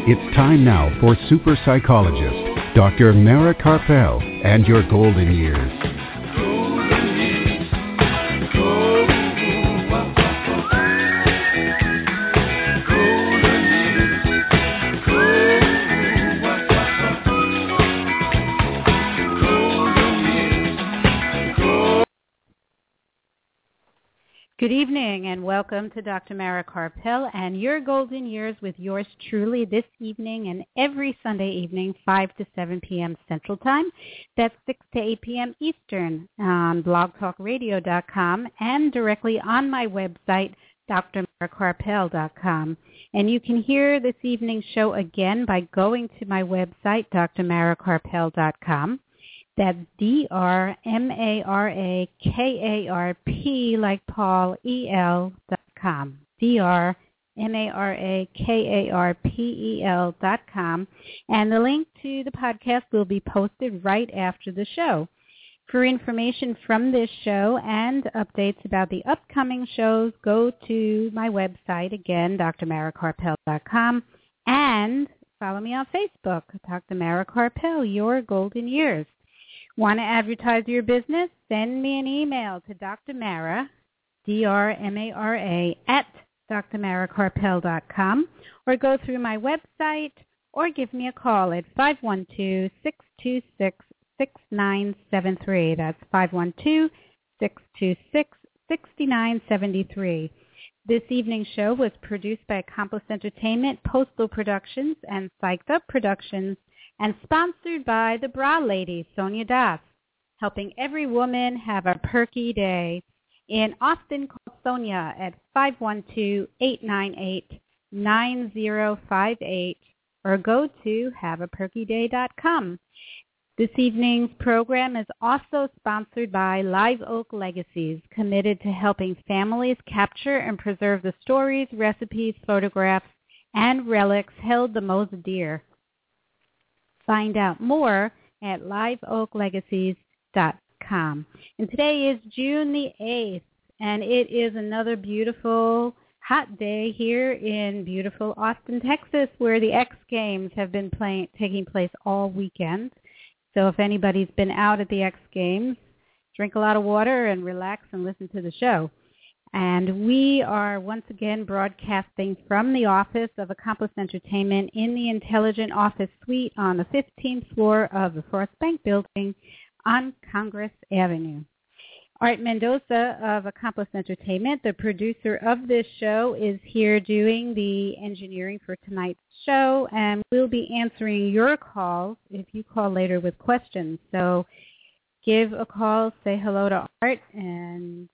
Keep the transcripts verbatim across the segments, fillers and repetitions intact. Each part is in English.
It's time now for super psychologist, Doctor Mara Karpel, and your golden years. Good evening and welcome to Doctor Mara Karpel and your golden years with yours truly this evening and every Sunday evening, five to seven p.m. Central Time. That's six to eight p.m. Eastern on blog talk radio dot com and directly on my website, D R mara karpel dot com. And you can hear this evening's show again by going to my website, D R mara karpel dot com. That's D R M A R A K A R P like Paul, E L dot com. D R M A R A K A R P E L dot com. And the link to the podcast will be posted right after the show. For information from this show and updates about the upcoming shows, go to my website, again, D R mara karpel dot com. And follow me on Facebook, Doctor Mara Karpel, Your Golden Years. Want to advertise your business? Send me an email to Doctor Mara, D R M A R A, at D R mara karpel dot com, or go through my website, or give me a call at five one two, six two six, six nine seven three. That's five one two, six two six, six nine seven three. This evening's show was produced by Accomplice Entertainment, Postal Productions, and Psyched Up Productions, and sponsored by the Bra Lady, Sonia Das, helping every woman have a perky day. In Austin, call Sonia at five one two, eight nine eight, nine zero five eight or go to have a perky day dot com. This evening's program is also sponsored by Live Oak Legacies, committed to helping families capture and preserve the stories, recipes, photographs, and relics held the most dear. Find out more at live oak legacies dot com. And today is June the eighth, and it is another beautiful, hot day here in beautiful Austin, Texas, where the X Games have been playing, taking place all weekend. So if anybody's been out at the X Games, drink a lot of water and relax and listen to the show. And we are once again broadcasting from the office of Accomplice Entertainment in the Intelligent Office Suite on the fifteenth floor of the Frost Bank Building on Congress Avenue. Art Mendoza of Accomplice Entertainment, the producer of this show, is here doing the engineering for tonight's show, and we'll be answering your calls if you call later with questions. So give a call, say hello to Art, and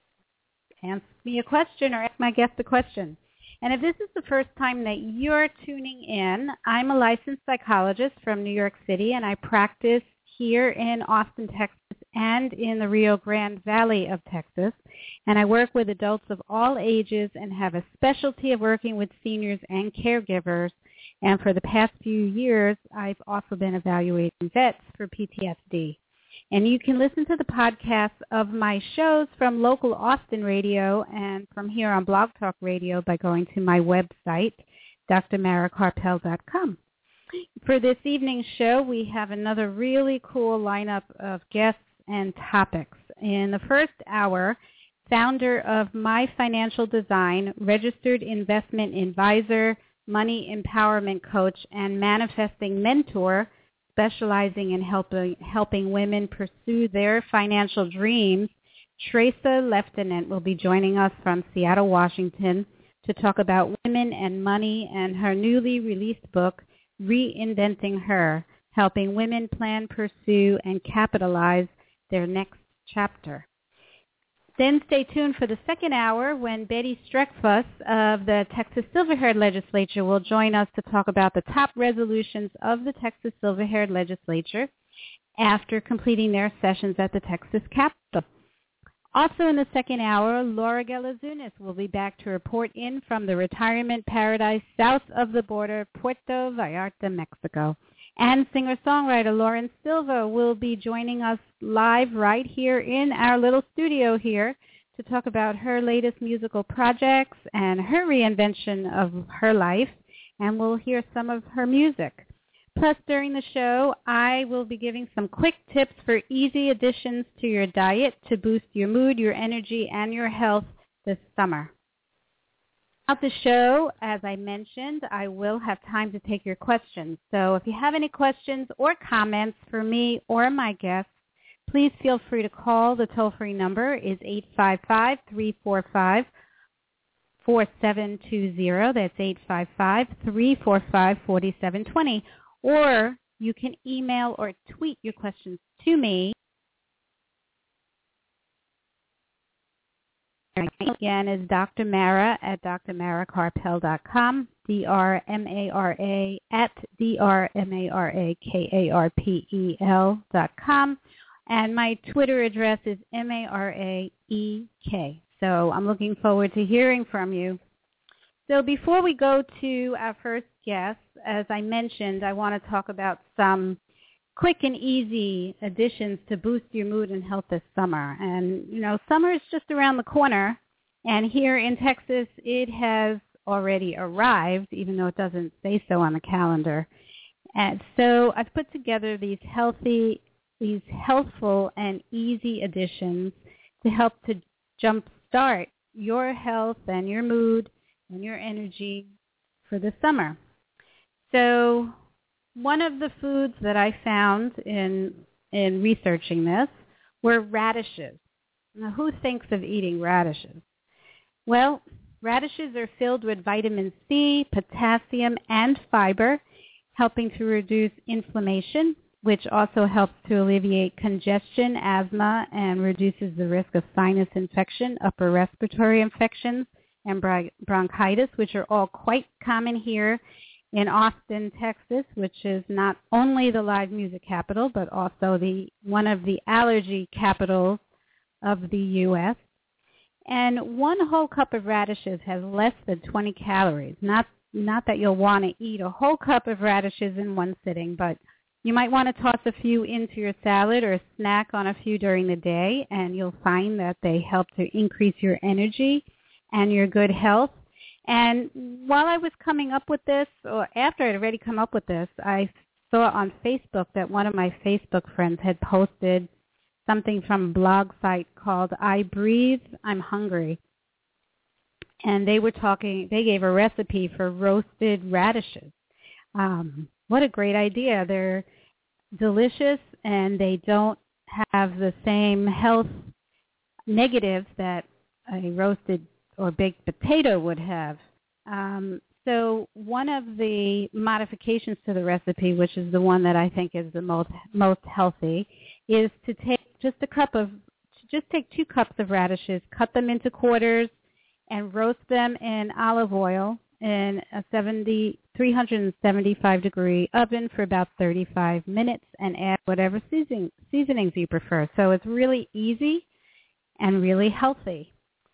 ask me a question or ask my guest a question. And if this is the first time that you're tuning in, I'm a licensed psychologist from New York City, and I practice here in Austin, Texas, and in the Rio Grande Valley of Texas. And I work with adults of all ages and have a specialty of working with seniors and caregivers. And for the past few years, I've also been evaluating vets for P T S D. And you can listen to the podcasts of my shows from local Austin radio and from here on Blog Talk Radio by going to my website, D R mara karpel dot com. For this evening's show, we have another really cool lineup of guests and topics. In the first hour, founder of My Financial Design, registered investment advisor, money empowerment coach, and manifesting mentor, specializing in helping helping women pursue their financial dreams, Tresa Leftenant will be joining us from Seattle, Washington, to talk about women and money and her newly released book, Reinventing Her, helping women plan, pursue, and capitalize their next chapter. Then stay tuned for the second hour when Betty Streckfuss of the Texas Silver-Haired Legislature will join us to talk about the top resolutions of the Texas Silver-Haired Legislature after completing their sessions at the Texas Capitol. Also in the second hour, Laura Galazunis will be back to report in from the retirement paradise south of the border, Puerto Vallarta, Mexico. And singer-songwriter Lauren Silva will be joining us live right here in our little studio here to talk about her latest musical projects and her reinvention of her life and we'll hear some of her music. Plus, during the show, I will be giving some quick tips for easy additions to your diet to boost your mood, your energy, and your health this summer. Throughout the show, as I mentioned, I will have time to take your questions. So if you have any questions or comments for me or my guests, please feel free to call. The toll-free number is eight five five, three four five, four seven two zero. That's eight five five, three four five, four seven two zero. Or you can email or tweet your questions to me. Again, is Doctor Mara at d r mara karpel dot com, D R M A R A at D R M A R A K A R P E L dot com. And my Twitter address is M A R A E K. So I'm looking forward to hearing from you. So before we go to our first guest, as I mentioned, I want to talk about some quick and easy additions to boost your mood and health this summer. And, you know, summer is just around the corner. And here in Texas, it has already arrived, even though it doesn't say so on the calendar. And so I've put together these healthy, these healthful and easy additions to help to jumpstart your health and your mood and your energy for the summer. So one of the foods that I found in in researching this were radishes. Now, who thinks of eating radishes? Well, radishes are filled with vitamin C, potassium, and fiber, helping to reduce inflammation, which also helps to alleviate congestion, asthma, and reduces the risk of sinus infection, upper respiratory infections, and bronchitis, which are all quite common here in Austin, Texas, which is not only the live music capital, but also the one of the allergy capitals of the U S And one whole cup of radishes has less than twenty calories. Not not that you'll want to eat a whole cup of radishes in one sitting, but you might want to toss a few into your salad or snack on a few during the day, and you'll find that they help to increase your energy and your good health. And while I was coming up with this, or after I'd already come up with this, I saw on Facebook that one of my Facebook friends had posted something from a blog site called I Breathe, I'm Hungry. And they were talking, they gave a recipe for roasted radishes. Um, what a great idea. They're delicious and they don't have the same health negatives that a roasted or baked potato would have. Um, so one of the modifications to the recipe, which is the one that I think is the most most healthy, is to take just a cup of, just take two cups of radishes, cut them into quarters, and roast them in olive oil in a seventy, three seventy-five degree oven for about thirty-five minutes, and add whatever seasoning, seasonings you prefer. So it's really easy and really healthy.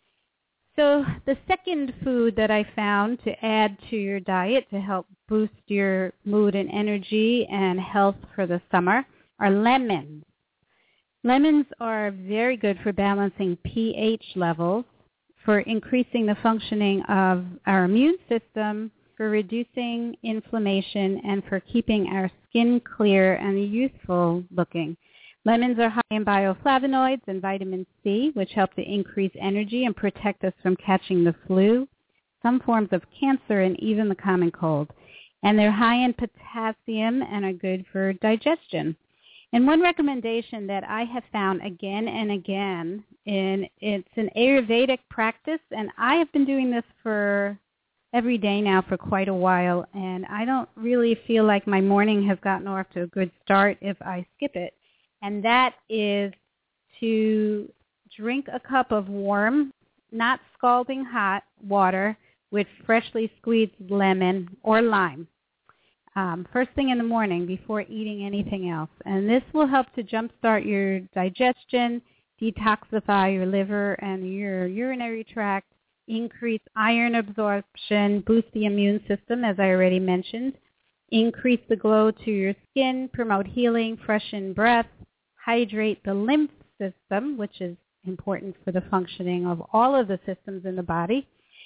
So the second food that I found to add to your diet to help boost your mood and energy and health for the summer are lemons. Lemons are very good for balancing pH levels, for increasing the functioning of our immune system, for reducing inflammation, and for keeping our skin clear and youthful looking. Lemons are high in bioflavonoids and vitamin C, which help to increase energy and protect us from catching the flu, some forms of cancer, and even the common cold. And they're high in potassium and are good for digestion. And one recommendation that I have found again and again, in it's an Ayurvedic practice, and I have been doing this for every day now for quite a while, and I don't really feel like my morning has gotten off to a good start if I skip it. And that is to drink a cup of warm, not scalding hot water with freshly squeezed lemon or lime um, first thing in the morning before eating anything else. And this will help to jumpstart your digestion, detoxify your liver and your urinary tract, increase iron absorption, boost the immune system, as I already mentioned, increase the glow to your skin, promote healing, freshen breath, hydrate the lymph system, which is important for the functioning of all of the systems in the body,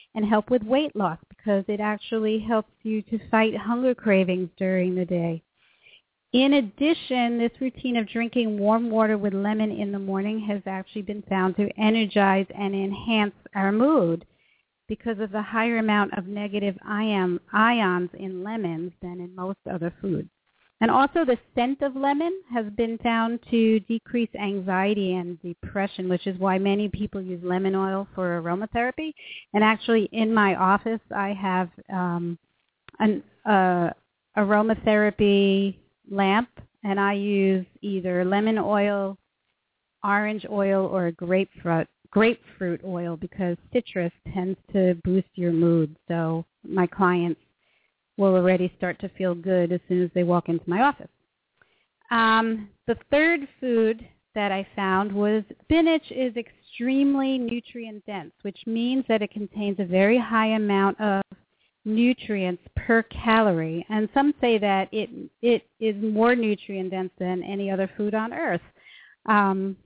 and help with weight loss because it actually helps you to fight hunger cravings during the day. In addition, this routine of drinking warm water with lemon in the morning has actually been found to energize and enhance our mood because of the higher amount of negative ion, ions in lemons than in most other foods. And also the scent of lemon has been found to decrease anxiety and depression, which is why many people use lemon oil for aromatherapy. And actually in my office, I have um, an uh, aromatherapy lamp, and I use either lemon oil, orange oil, or grapefruit grapefruit oil because citrus tends to boost your mood. So my clients will already start to feel good as soon as they walk into my office. Um, the third food that I found was spinach is extremely nutrient dense, which means that it contains a very high amount of nutrients per calorie, and some say that it it is more nutrient dense than any other food on earth. Um,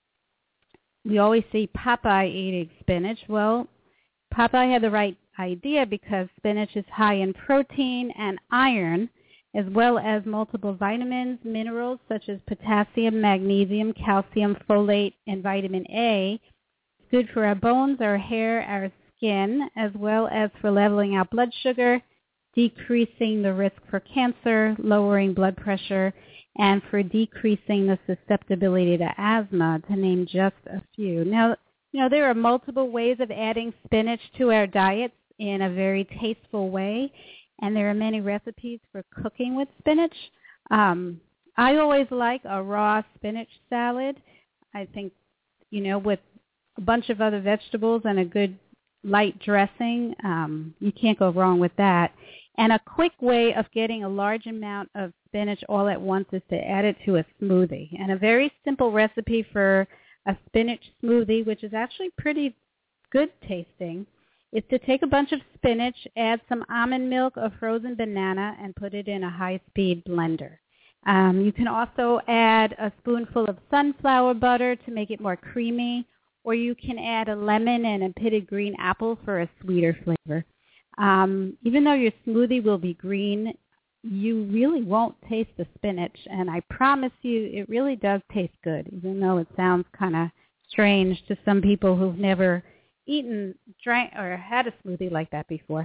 we always see Popeye eating spinach. Well, Popeye had the right idea because spinach is high in protein and iron, as well as multiple vitamins, minerals such as potassium, magnesium, calcium, folate, and vitamin A. It's good for our bones, our hair, our skin, as well as for leveling out blood sugar, decreasing the risk for cancer, lowering blood pressure, and for decreasing the susceptibility to asthma, to name just a few. Now, you know, there are multiple ways of adding spinach to our diets in a very tasteful way, and there are many recipes for cooking with spinach. Um, I always like a raw spinach salad. I think, you know, with a bunch of other vegetables and a good light dressing, um, you can't go wrong with that. And a quick way of getting a large amount of spinach all at once is to add it to a smoothie. And a very simple recipe for a spinach smoothie, which is actually pretty good tasting, is to take a bunch of spinach, add some almond milk, a frozen banana, and put it in a high-speed blender. Um, you can also add a spoonful of sunflower butter to make it more creamy, or you can add a lemon and a pitted green apple for a sweeter flavor. Um, even though your smoothie will be green, you really won't taste the spinach, and I promise you it really does taste good, even though it sounds kind of strange to some people who've never eaten, drank, or had a smoothie like that before.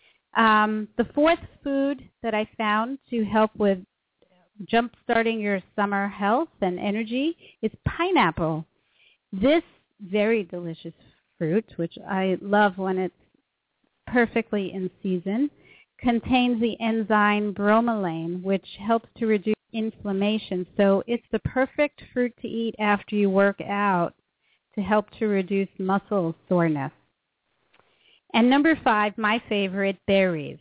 Um, the fourth food that I found to help with jump-starting your summer health and energy is pineapple. This very delicious fruit, which I love when it's perfectly in season, contains the enzyme bromelain, which helps to reduce inflammation. So it's the perfect fruit to eat after you work out to help to reduce muscle soreness. And number five, my favorite, berries.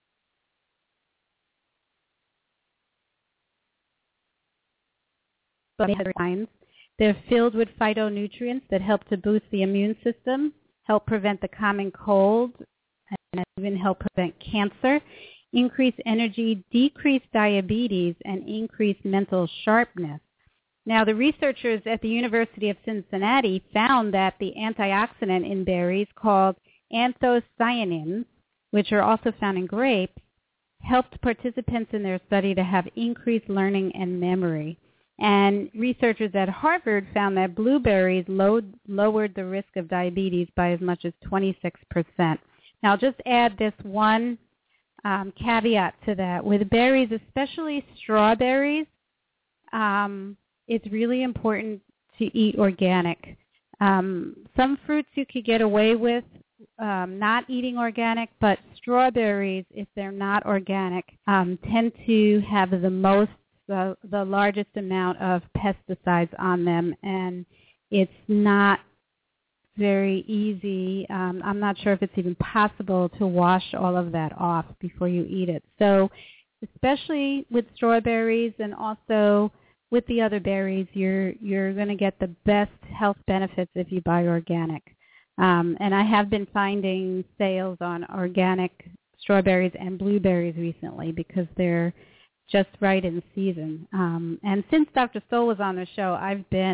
They're filled with phytonutrients that help to boost the immune system, help prevent the common cold, and even help prevent cancer, increase energy, decrease diabetes, and increase mental sharpness. Now, the researchers at the University of Cincinnati found that the antioxidant in berries called anthocyanins, which are also found in grapes, helped participants in their study to have increased learning and memory. And researchers at Harvard found that blueberries low, lowered the risk of diabetes by as much as twenty-six percent. Now, I'll just add this one um, caveat to that. With berries, especially strawberries, um, it's really important to eat organic. Um, some fruits you could get away with um, not eating organic, but strawberries, if they're not organic, um, tend to have the most The, the largest amount of pesticides on them, and it's not very easy. Um, I'm not sure if it's even possible to wash all of that off before you eat it. So especially with strawberries and also with the other berries, you're you're going to get the best health benefits if you buy organic. Um, and I have been finding sales on organic strawberries and blueberries recently because they're just right in season. Um, and since Doctor Stoll was on the show, I've been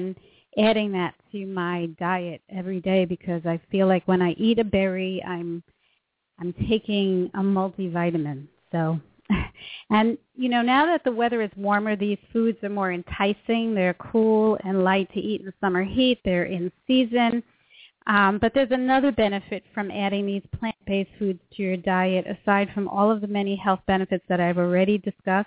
adding that to my diet every day because I feel like when I eat a berry, I'm I'm taking a multivitamin. So, and you know, now that the weather is warmer, these foods are more enticing. They're cool and light to eat in the summer heat. They're in season. Um, but there's another benefit from adding these plant-based foods to your diet, aside from all of the many health benefits that I've already discussed.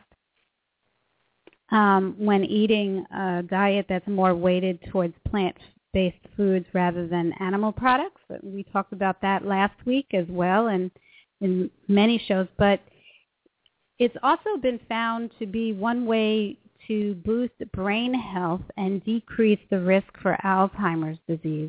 Um, when eating a diet that's more weighted towards plant-based foods rather than animal products. We talked about that last week as well and in many shows. But it's also been found to be one way to boost brain health and decrease the risk for Alzheimer's disease.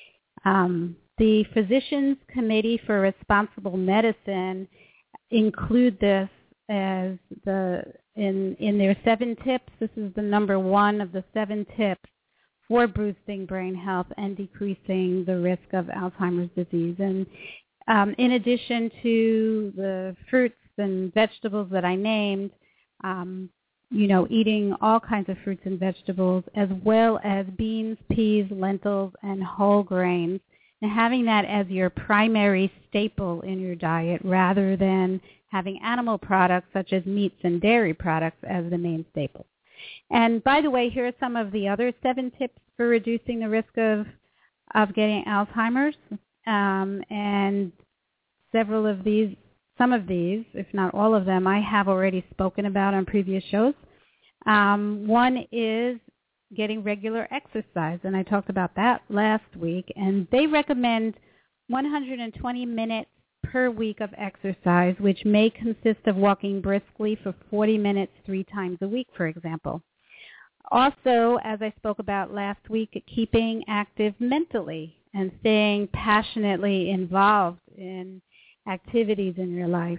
Um, the Physicians Committee for Responsible Medicine include this as the in in their seven tips. This is the number one of the seven tips for boosting brain health and decreasing the risk of Alzheimer's disease. And um, in addition to the fruits and vegetables that I named, um, you know, eating all kinds of fruits and vegetables, as well as beans, peas, lentils, and whole grains, and having that as your primary staple in your diet rather than having animal products such as meats and dairy products as the main staple. And by the way, here are some of the other seven tips for reducing the risk of, of getting Alzheimer's. Um, and several of these Some of these, if not all of them, I have already spoken about on previous shows. Um, one is getting regular exercise, and I talked about that last week. And they recommend one hundred twenty minutes per week of exercise, which may consist of walking briskly for forty minutes three times a week, for example. Also, as I spoke about last week, keeping active mentally and staying passionately involved in activities in your life.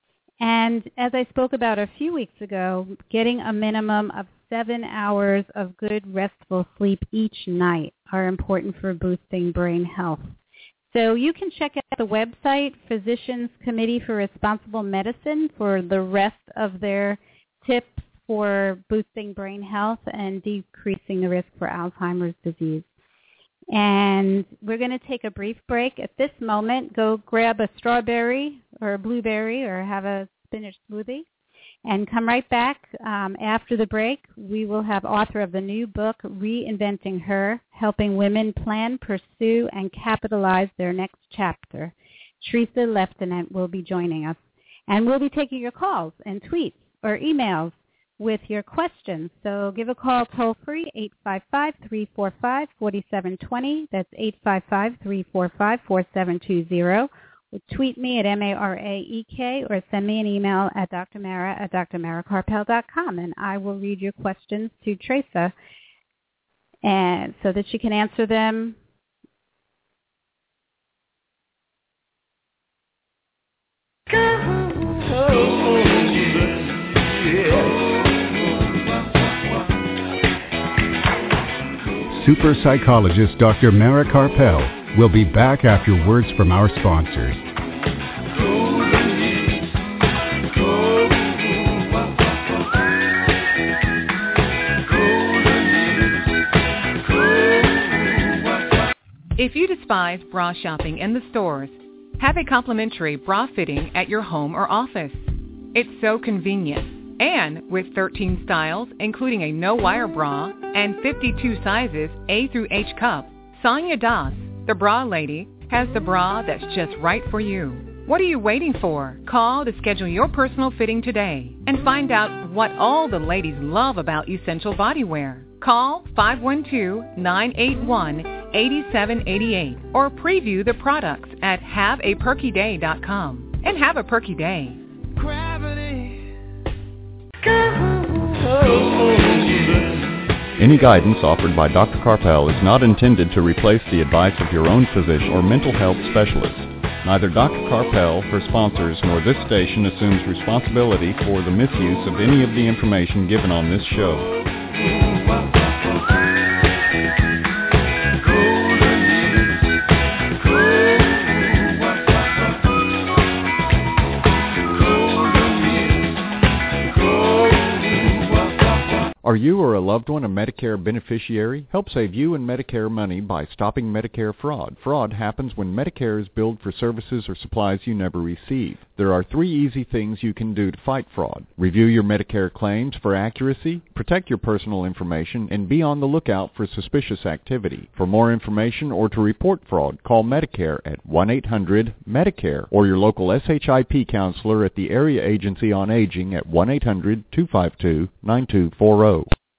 And as I spoke about a few weeks ago, getting a minimum of seven hours of good restful sleep each night are important for boosting brain health. So you can check out the website, Physicians Committee for Responsible Medicine, for the rest of their tips for boosting brain health and decreasing the risk for Alzheimer's disease. And we're going to take a brief break. At this moment, go grab a strawberry or a blueberry or have a spinach smoothie and come right back. Um, after the break, we will have author of the new book, Reinventing Her, Helping Women Plan, Pursue, and Capitalize Their Next Chapter. Teresa Leftenant will be joining us. And we'll be taking your calls and tweets or emails with your questions. So give a call toll-free, eight five five, three four five, four seven two zero. That's eight five five, three four five, four seven two zero. Or tweet me at M A R A E K or send me an email at drmara at drmarakarpel dot com, and I will read your questions to Teresa and so that she can answer them. Super psychologist Doctor Mara Karpel will be back after words from our sponsors. If you despise bra shopping in the stores, have a complimentary bra fitting at your home or office. It's so convenient. And with thirteen styles, including a no-wire bra and fifty-two sizes A through H cup, Sonia Das, the bra lady, has the bra that's just right for you. What are you waiting for? Call to schedule your personal fitting today and find out what all the ladies love about Essential Bodywear. Call five one two, nine eight one, eight seven eight eight or preview the products at have a perky day dot com. And have a perky day. Gravity. Any guidance offered by Doctor Karpel is not intended to replace the advice of your own physician or mental health specialist. Neither Doctor Karpel, her sponsors, nor this station assumes responsibility for the misuse of any of the information given on this show. Are you or a loved one a Medicare beneficiary? Help save you and Medicare money by stopping Medicare fraud. Fraud happens when Medicare is billed for services or supplies you never receive. There are three easy things you can do to fight fraud. Review your Medicare claims for accuracy, protect your personal information, and be on the lookout for suspicious activity. For more information or to report fraud, call Medicare at one eight hundred Medicare or your local S H I P counselor at the Area Agency on Aging at one eight hundred two five two nine two four zero.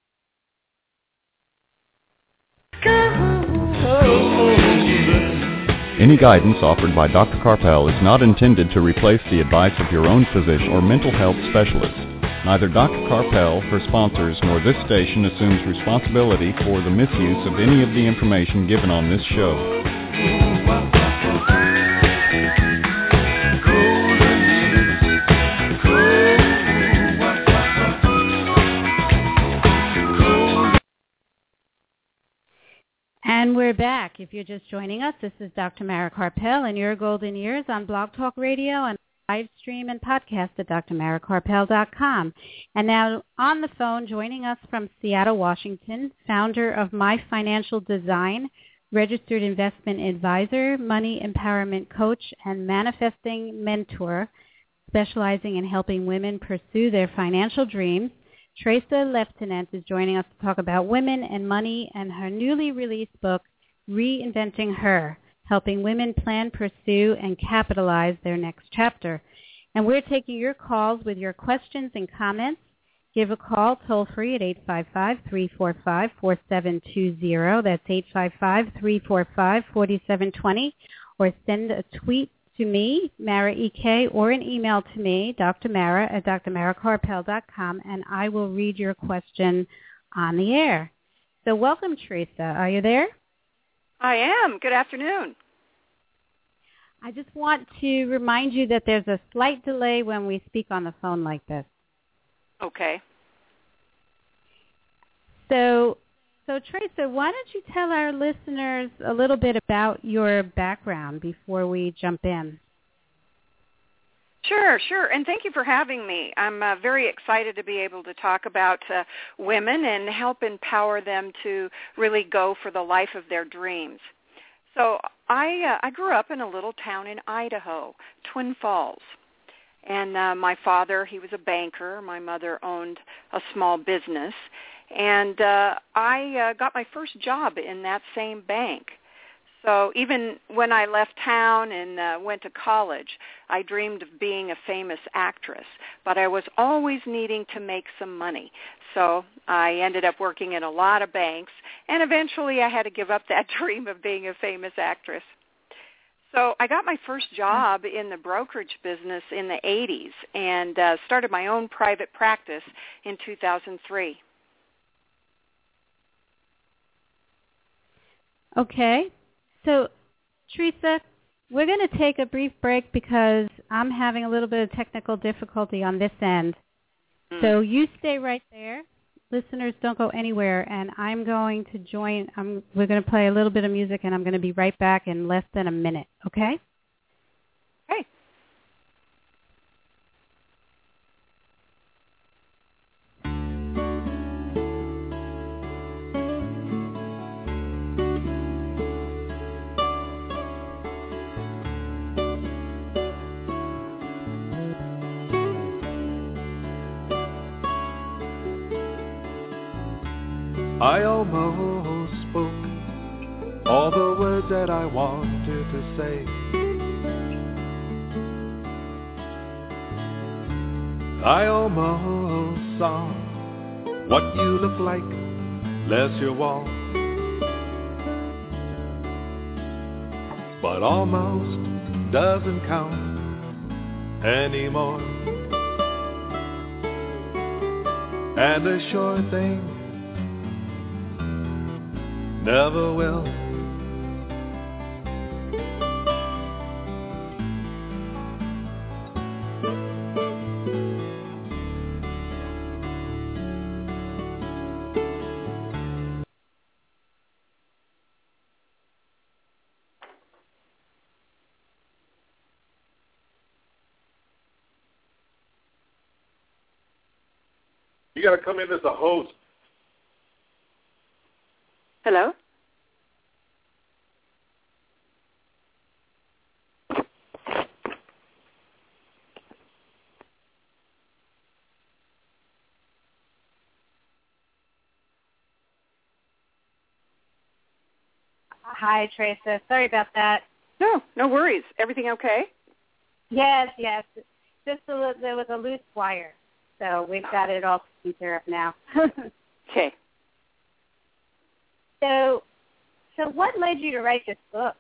Any guidance offered by Doctor Karpel is not intended to replace the advice of your own physician or mental health specialist. Neither Doctor Karpel, her sponsors, nor this station assumes responsibility for the misuse of any of the information given on this show. And we're back. If you're just joining us, this is Doctor Mara Karpel and Your Golden Years on Blog Talk Radio and live stream and podcast at D R mara karpel dot com. And now on the phone, joining us from Seattle, Washington, founder of My Financial Design, registered investment advisor, money empowerment coach, and manifesting mentor, specializing in helping women pursue their financial dreams. Teresa Leftenant is joining us to talk about women and money and her newly released book, Reinventing Her, helping women plan, pursue, and capitalize their next chapter. And we're taking your calls with your questions and comments. Give a call toll-free at eight five five, three four five, four seven two zero. That's eight five five, three four five, four seven two zero. Or send a tweet to me, Mara E K, or an email to me, Doctor Mara at D R mara karpel dot com, and I will read your question on the air. So welcome, Teresa. Are you there? I am. Good afternoon. I just want to remind you that there's a slight delay when we speak on the phone like this. Okay. So, so Teresa, why don't you tell our listeners a little bit about your background before we jump in? Sure, sure. And thank you for having me. I'm uh, very excited to be able to talk about uh, women and help empower them to really go for the life of their dreams. So I, uh, I grew up in a little town in Idaho, Twin Falls. And uh, my father, he was a banker. My mother owned a small business. And uh, I uh, got my first job in that same bank. So even when I left town and uh, went to college, I dreamed of being a famous actress. But I was always needing to make some money. So I ended up working in a lot of banks. And eventually I had to give up that dream of being a famous actress. So I got my first job in the brokerage business in the eighties and uh, started my own private practice in two thousand three. Okay. So, Teresa, we're going to take a brief break because I'm having a little bit of technical difficulty on this end. Mm. So you stay right there. Listeners, don't go anywhere, and I'm going to join. I'm, we're going to play a little bit of music, and I'm going to be right back in less than a minute, okay? Okay. I almost spoke all the words that I wanted to say. I almost saw what you look like, less your wall. But almost doesn't count anymore. And a sure thing never will. You got to come in as a host Hello? Hi, Teresa. Sorry about that. No, no worries. Everything okay? Yes, yes. Just a little, there was a loose wire, so we've got it all taken care of now. Okay. So, so what led you to write this book?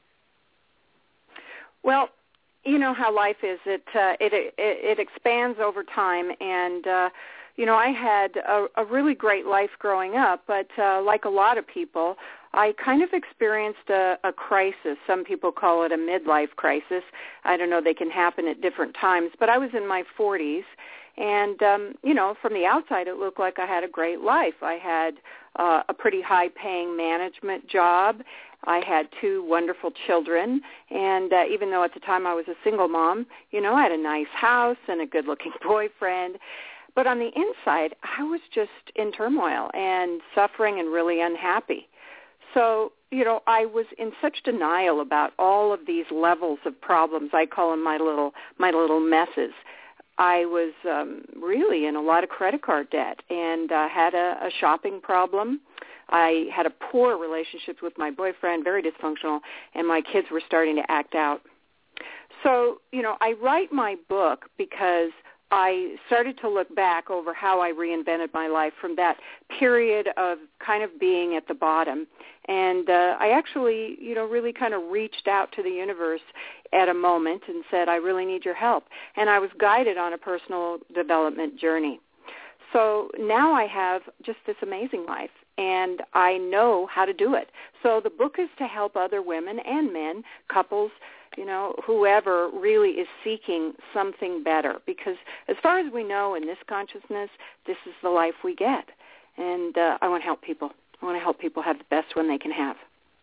Well, you know how life is. It uh, it, it it expands over time, and uh, you know I had a, a really great life growing up, but uh, like a lot of people, I kind of experienced a, a crisis. Some people call it a midlife crisis. I don't know. They can happen at different times, but I was in my forties. And, um, you know, from the outside, it looked like I had a great life. I had uh, a pretty high-paying management job. I had two wonderful children. And uh, even though at the time I was a single mom, you know, I had a nice house and a good-looking boyfriend. But on the inside, I was just in turmoil and suffering and really unhappy. So, you know, I was in such denial about all of these levels of problems. I call them my little my little messes. I was um, really in a lot of credit card debt and uh, had a, a shopping problem. I had a poor relationship with my boyfriend, very dysfunctional, and my kids were starting to act out. So, you know, I write my book because I started to look back over how I reinvented my life from that period of kind of being at the bottom. And uh, I actually, you know, really kind of reached out to the universe at a moment and said, I really need your help. And I was guided on a personal development journey. So now I have just this amazing life, and I know how to do it. So the book is to help other women and men, couples, you know, whoever really is seeking something better. Because as far as we know in this consciousness, this is the life we get. And uh, I want to help people. I want to help people have the best one they can have.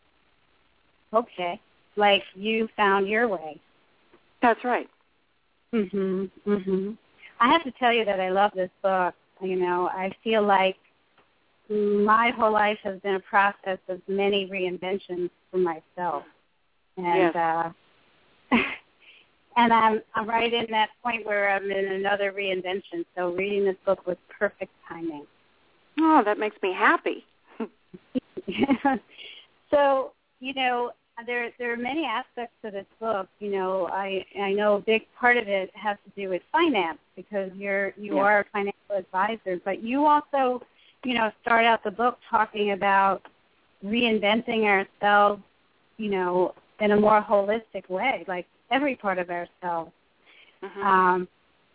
Okay. Like you found your way. That's right. Mhm. Mhm. I have to tell you that I love this book. You know, I feel like my whole life has been a process of many reinventions for myself. And yes. uh and I'm I'm right in that point where I'm in another reinvention. So reading this book was perfect timing. Oh, that makes me happy. So, you know, there there are many aspects to this book. You know, I I know a big part of it has to do with finance because you're you yeah. are a financial advisor, but you also, you know, start out the book talking about reinventing ourselves, you know, in a more holistic way, like every part of ourselves. Mm-hmm. Um,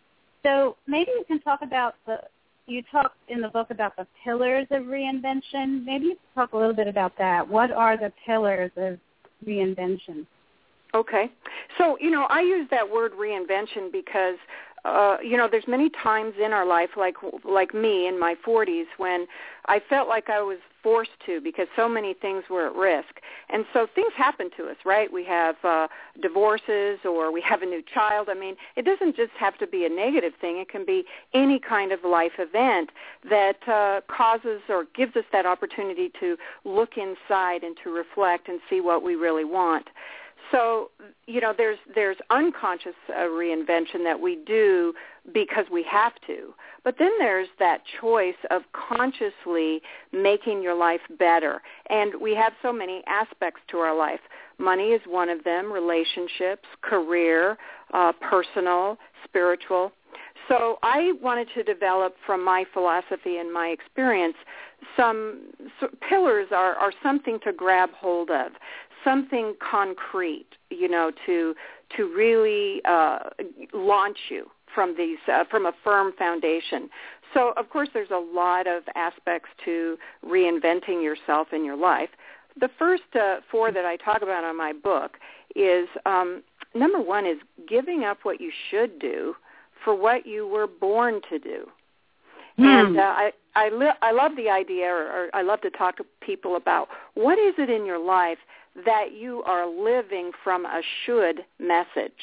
so maybe you can talk about the. You talk in the book about the pillars of reinvention. Maybe you can talk a little bit about that. What are the pillars of reinvention? Okay. So, you know, I use that word reinvention because, uh, you know, there's many times in our life, like like me in my forties, when I felt like I was forced to because so many things were at risk. And so things happen to us, right? We have uh, divorces or we have a new child. I mean, it doesn't just have to be a negative thing. It can be any kind of life event that uh, causes or gives us that opportunity to look inside and to reflect and see what we really want. So, you know, there's there's unconscious uh, reinvention that we do because we have to. But then there's that choice of consciously making your life better. And we have so many aspects to our life. Money is one of them, relationships, career, uh, personal, spiritual. So I wanted to develop from my philosophy and my experience some so pillars are, are something to grab hold of, something concrete, you know, to to really uh, launch you from these uh, from a firm foundation. So, of course, there's a lot of aspects to reinventing yourself in your life. The first uh, four that I talk about on my book is, um, number one is giving up what you should do for what you were born to do. Hmm. And uh, I I, li- I love the idea, or, or I love to talk to people about what is it in your life that you are living from a should message.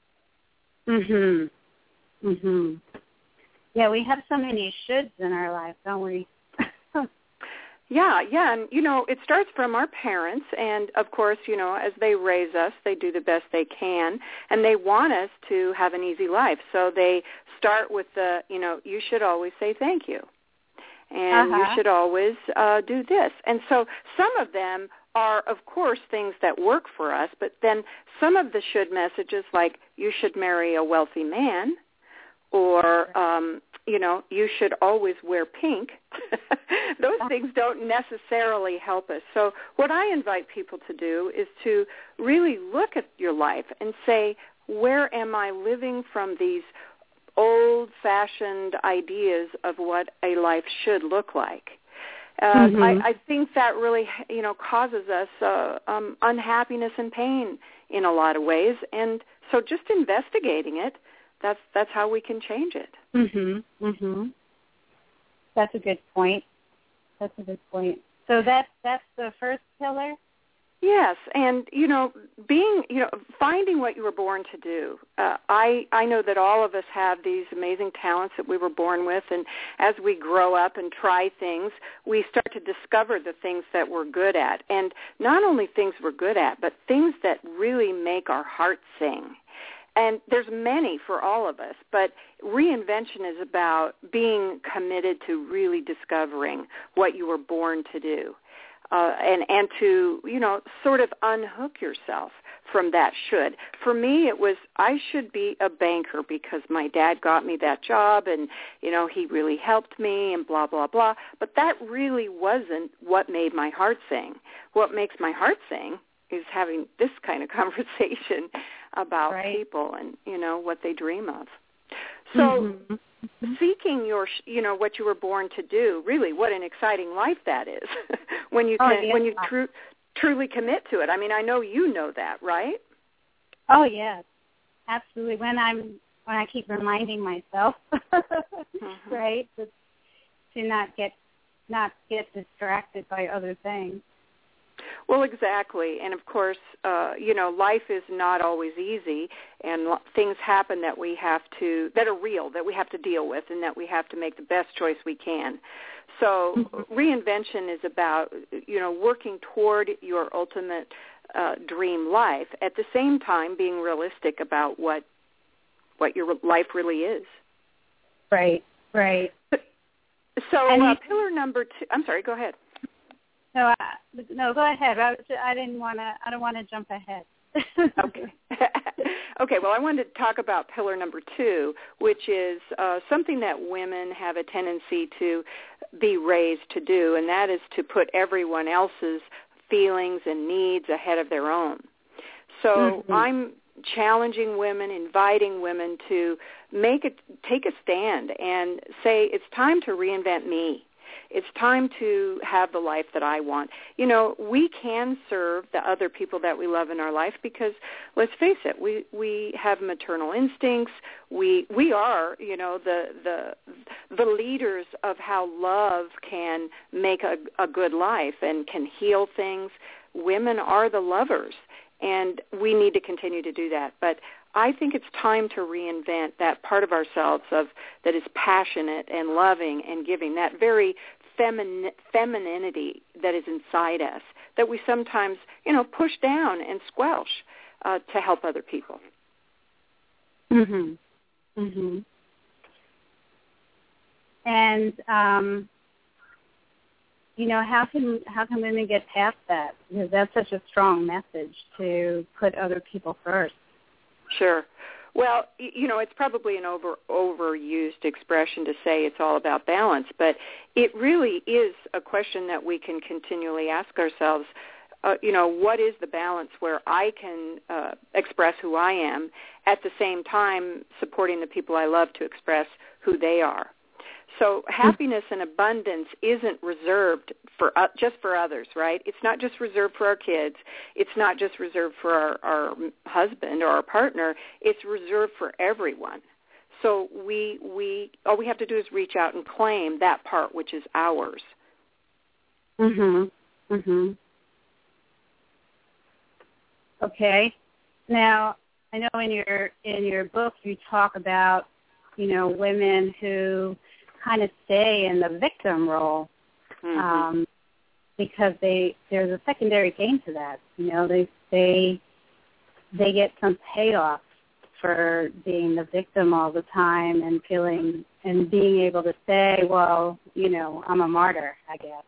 Mhm. Mhm. Yeah, we have so many shoulds in our life, don't we? Yeah, yeah, and, you know, it starts from our parents, and, of course, you know, as they raise us, they do the best they can, and they want us to have an easy life. So they start with the, you know, you should always say thank you, and uh-huh. you should always uh, do this. And so some of them are, of course, things that work for us, but then some of the should messages, like you should marry a wealthy man, or, um, you know, you should always wear pink. Those things don't necessarily help us. So what I invite people to do is to really look at your life and say, where am I living from these old-fashioned ideas of what a life should look like? Uh, mm-hmm. I, I think that really, you know, causes us uh, um, unhappiness and pain in a lot of ways. And so just investigating it, That's that's how we can change it. Mhm. Mhm. That's a good point. That's a good point. So that's that's the first pillar. Yes, and you know, being you know, finding what you were born to do. Uh, I I know that all of us have these amazing talents that we were born with, and as we grow up and try things, we start to discover the things that we're good at, and not only things we're good at, but things that really make our heart sing. And there's many for all of us, but reinvention is about being committed to really discovering what you were born to do, uh, and, and to, you know, sort of unhook yourself from that should. For me, it was I should be a banker because my dad got me that job and, you know, he really helped me and blah, blah, blah. But that really wasn't what made my heart sing. What makes my heart sing is having this kind of conversation about right. people and, you know, what they dream of. So mm-hmm. seeking your, you know, what you were born to do, really what an exciting life that is when you oh, can, yes. when you tru- truly commit to it. I mean, I know you know that, right? Oh, yes, absolutely. When I'm, when I keep reminding myself, mm-hmm. right, to, to not get, not get distracted by other things. Well, exactly. And, of course, uh, you know, life is not always easy, and lo- things happen that we have to, that are real, that we have to deal with, and that we have to make the best choice we can. So mm-hmm. reinvention is about, you know, working toward your ultimate uh, dream life, at the same time being realistic about what what your life really is. Right, right. So and uh, you- pillar number two, I'm sorry, go ahead. No, I, no, go ahead. I, I didn't want to. I don't want to jump ahead. Okay. Okay. Well, I wanted to talk about pillar number two, which is uh, something that women have a tendency to be raised to do, and that is to put everyone else's feelings and needs ahead of their own. So mm-hmm. I'm challenging women, inviting women to make it, take a stand and say it's time to reinvent me. It's time to have the life that I want. You know, we can serve the other people that we love in our life because, let's face it, we, we have maternal instincts. We we are, you know, the the the leaders of how love can make a, a good life and can heal things. Women are the lovers, and we need to continue to do that. But I think it's time to reinvent that part of ourselves of that is passionate and loving and giving, that very femin- femininity that is inside us that we sometimes, you know, push down and squelch uh, to help other people. Mhm. Mhm. And um, you know, how can how can women get past that? Because that's such a strong message to put other people first. Sure. Well, you know, it's probably an over overused expression to say it's all about balance, but it really is a question that we can continually ask ourselves. Uh, you know, what is the balance where I can uh, express who I am, at the same time supporting the people I love to express who they are? So happiness and abundance isn't reserved for uh, just for others, right? It's not just reserved for our kids. It's not just reserved for our, our husband or our partner. It's reserved for everyone. So we we all we have to do is reach out and claim that part which is ours. Mhm. Mhm. Okay. Now, I know in your in your book you talk about, you know, women who kind of stay in the victim role. Mm-hmm. Um, because they there's a secondary gain to that. You know, they they they get some payoff for being the victim all the time and feeling and being able to say, well, you know, I'm a martyr, I guess.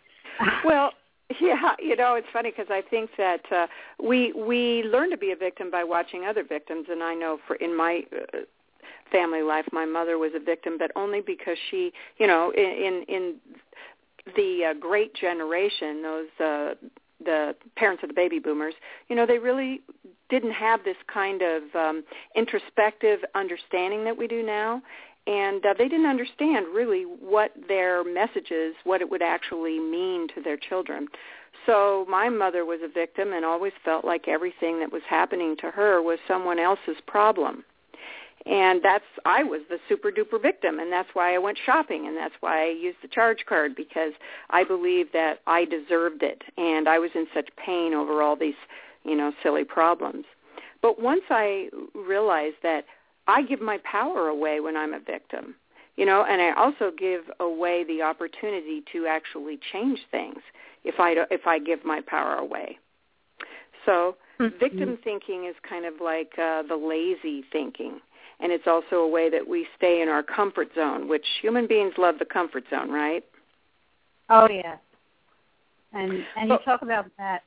Well, yeah, you know, it's funny because I think that uh, we we learn to be a victim by watching other victims, and I know for in my uh, family life, my mother was a victim, but only because she, you know, in in, in the uh, great generation, those uh, the parents of the baby boomers, you know, they really didn't have this kind of um, introspective understanding that we do now. And uh, they didn't understand really what their messages, what it would actually mean to their children. So my mother was a victim and always felt like everything that was happening to her was someone else's problem. And that's, I was the super duper victim, and that's why I went shopping, and that's why I used the charge card, because I believed that I deserved it, and I was in such pain over all these, you know, silly problems. But once I realized that I give my power away when I'm a victim, you know, and I also give away the opportunity to actually change things if I, if I give my power away. So mm-hmm. victim thinking is kind of like uh, the lazy thinking, and it's also a way that we stay in our comfort zone, which human beings love the comfort zone, right? Oh, yeah. And, and you talk about that.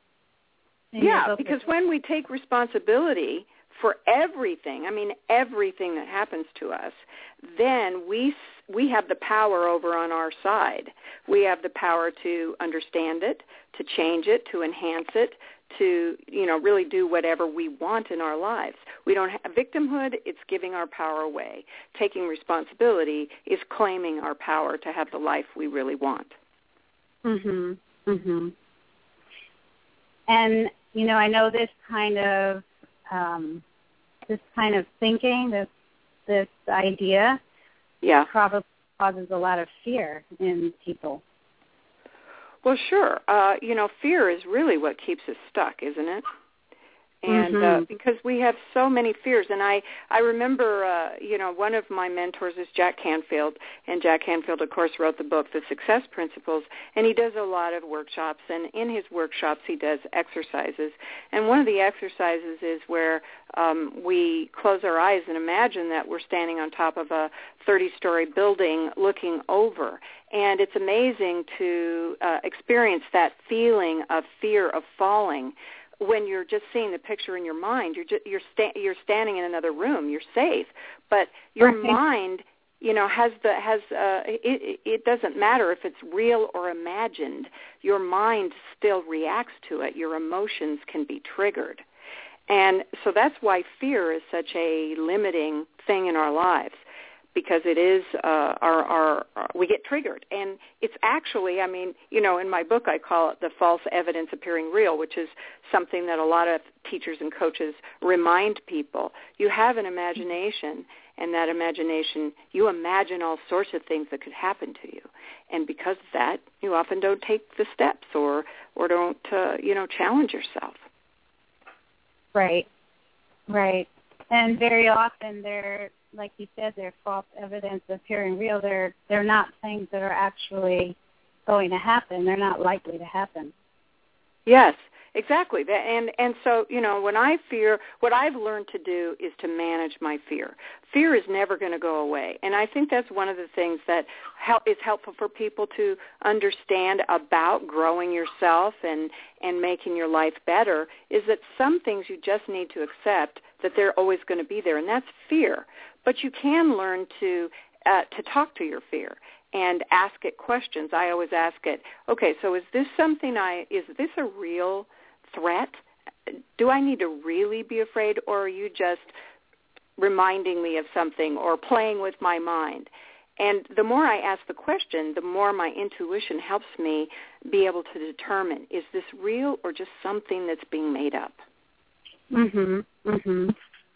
Yeah, because when we take responsibility for everything, I mean everything that happens to us, then we we have the power over on our side. We have the power to understand it, to change it, to enhance it, to, you know, really do whatever we want in our lives. We don't have victimhood, it's giving our power away. Taking responsibility is claiming our power to have the life we really want. Mhm. Mhm. And, you know, I know this kind of um this kind of thinking, this this idea, yeah, probably causes a lot of fear in people. Well, sure. Uh, you know, fear is really what keeps us stuck, isn't it? And mm-hmm. uh, because we have so many fears, and I, I remember, uh, you know, one of my mentors is Jack Canfield, and Jack Canfield, of course, wrote the book, The Success Principles, and he does a lot of workshops, and in his workshops he does exercises, and one of the exercises is where um, we close our eyes and imagine that we're standing on top of a thirty-story building looking over, and it's amazing to uh, experience that feeling of fear of falling. When you're just seeing the picture in your mind, you're just, you're sta- you're standing in another room, you're safe, but your right. mind, you know, has the has uh, it, it doesn't matter if it's real or imagined. Your mind still reacts to it. Your emotions can be triggered, and so that's why fear is such a limiting thing in our lives. Because it is, uh, our, our, our, we get triggered. And it's actually, I mean, you know, in my book I call it the false evidence appearing real, which is something that a lot of teachers and coaches remind people. You have an imagination, and that imagination, you imagine all sorts of things that could happen to you. And because of that, you often don't take the steps or, or don't, uh, you know, challenge yourself. Right, right. And very often they're, like you said, they're false evidence appearing real. They're they're not things that are actually going to happen. They're not likely to happen. Yes, exactly. And and so, you know, when I fear, what I've learned to do is to manage my fear. Fear is never going to go away. And I think that's one of the things that help, is helpful for people to understand about growing yourself and, and making your life better, is that some things you just need to accept that they're always going to be there, and that's fear. But you can learn to uh, to talk to your fear and ask it questions. I always ask it, okay, so is this something I, is this a real threat? Do I need to really be afraid, or are you just reminding me of something or playing with my mind? And the more I ask the question, the more my intuition helps me be able to determine, is this real or just something that's being made up? Mhm. Mhm.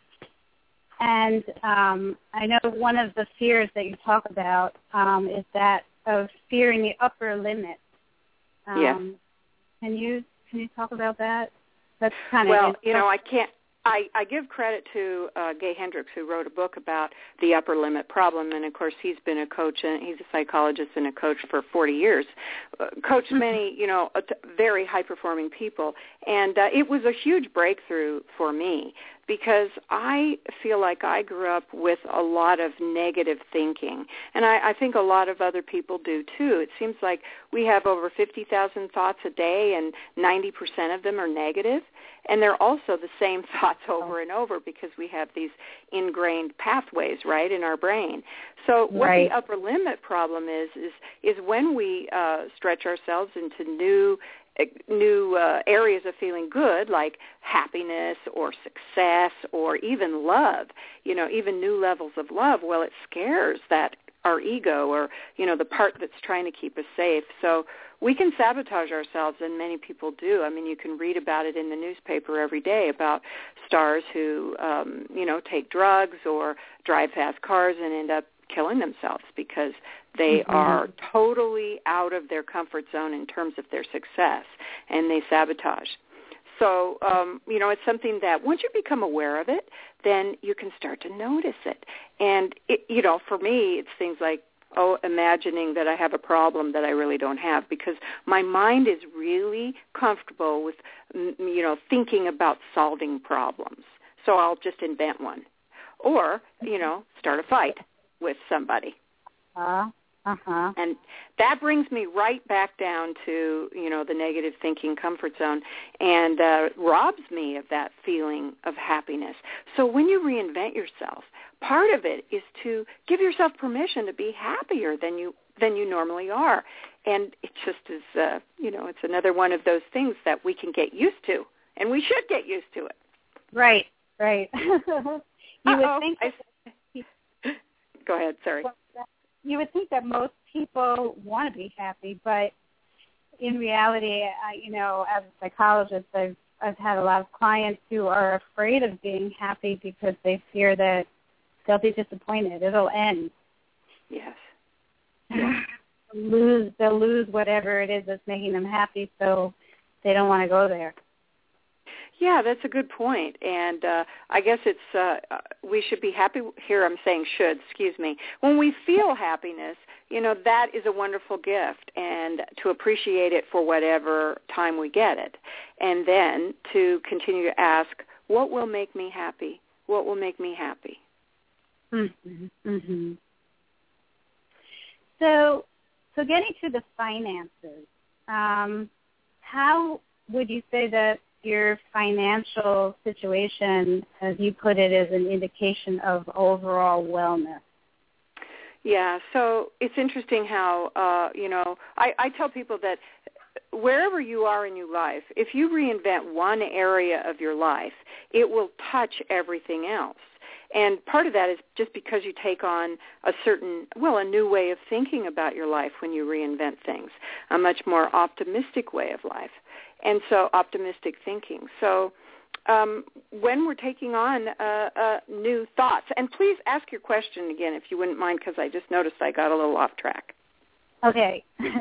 And um, I know one of the fears that you talk about um, is that of fearing the upper limit. Um, yes. Can you can you talk about that? That's kind of well, you know, I can't. I, I give credit to uh, Gay Hendricks, who wrote a book about the upper limit problem, and of course he's been a coach, and he's a psychologist and a coach for forty years, uh, coached many, you know, uh, very high-performing people, and uh, it was a huge breakthrough for me because I feel like I grew up with a lot of negative thinking, and I, I think a lot of other people do too. It seems like we have over fifty thousand thoughts a day, and ninety percent of them are negative. And they're also the same thoughts over and over because we have these ingrained pathways, right, in our brain. So what right. the upper limit problem is is is when we uh, stretch ourselves into new new uh, areas of feeling good, like happiness or success or even love, you know, even new levels of love. Well, it scares that our ego or, you know, the part that's trying to keep us safe. So we can sabotage ourselves, and many people do. I mean, you can read about it in the newspaper every day about stars who, um, you know, take drugs or drive fast cars and end up killing themselves because they mm-hmm. are totally out of their comfort zone in terms of their success, and they sabotage. So, um, you know, it's something that once you become aware of it, then you can start to notice it. And, it, you know, for me, it's things like, oh, imagining that I have a problem that I really don't have because my mind is really comfortable with, you know, thinking about solving problems. So I'll just invent one. Or, you know, start a fight with somebody. Uh, uh-huh. And that brings me right back down to, you know, the negative thinking comfort zone and uh, robs me of that feeling of happiness. So when you reinvent yourself, part of it is to give yourself permission to be happier than you than you normally are. And it just is, uh, you know, it's another one of those things that we can get used to, and we should get used to it. Right, right. you Uh-oh. would think that, I... Go ahead, sorry. You would think that most people want to be happy, but in reality, uh, you know, as a psychologist, I've I've had a lot of clients who are afraid of being happy because they fear that they'll be disappointed. It'll end. Yes. They'll lose they'll lose whatever it is that's making them happy, so they don't want to go there. Yeah, that's a good point. And uh, I guess it's uh, we should be happy. Here I'm saying should, excuse me. When we feel happiness, you know, that is a wonderful gift, and to appreciate it for whatever time we get it. And then to continue to ask, what will make me happy? What will make me happy? Mm-hmm. Mm-hmm. So, so getting to the finances, um, how would you say that your financial situation, as you put it, is an indication of overall wellness? Yeah, so it's interesting how, uh, you know, I, I tell people that wherever you are in your life, if you reinvent one area of your life, it will touch everything else. And part of that is just because you take on a certain, well, a new way of thinking about your life when you reinvent things, a much more optimistic way of life. And so optimistic thinking. So um, when we're taking on uh, uh, new thoughts, and please ask your question again if you wouldn't mind, because I just noticed I got a little off track. Okay.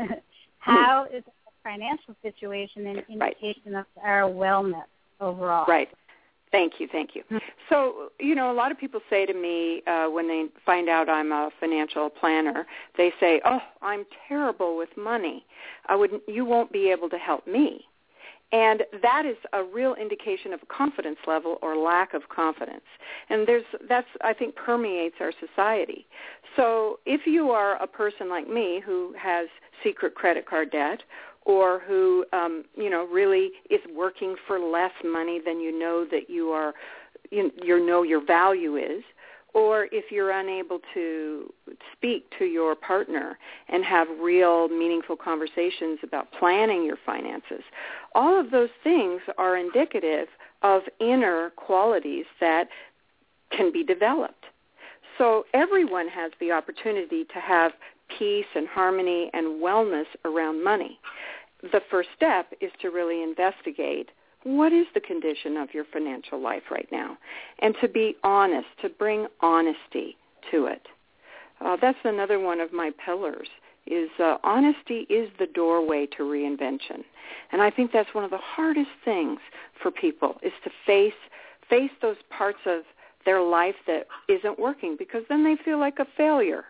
How is the financial situation an indication right. of our wellness overall? Right. Thank you, thank you. So, you know, a lot of people say to me uh, when they find out I'm a financial planner, they say, oh, I'm terrible with money. I wouldn't, you won't be able to help me. And that is a real indication of a confidence level or lack of confidence. And there's that's, I think, permeates our society. So if you are a person like me who has secret credit card debt or who, um, you know, really is working for less money than you know that you are, you, you know your value is, or if you're unable to speak to your partner and have real meaningful conversations about planning your finances, all of those things are indicative of inner qualities that can be developed. So everyone has the opportunity to have peace and harmony and wellness around money. The first step is to really investigate what is the condition of your financial life right now, and to be honest, to bring honesty to it. Uh, that's another one of my pillars, is uh, honesty is the doorway to reinvention. And I think that's one of the hardest things for people, is to face face those parts of their life that isn't working, because then they feel like a failure.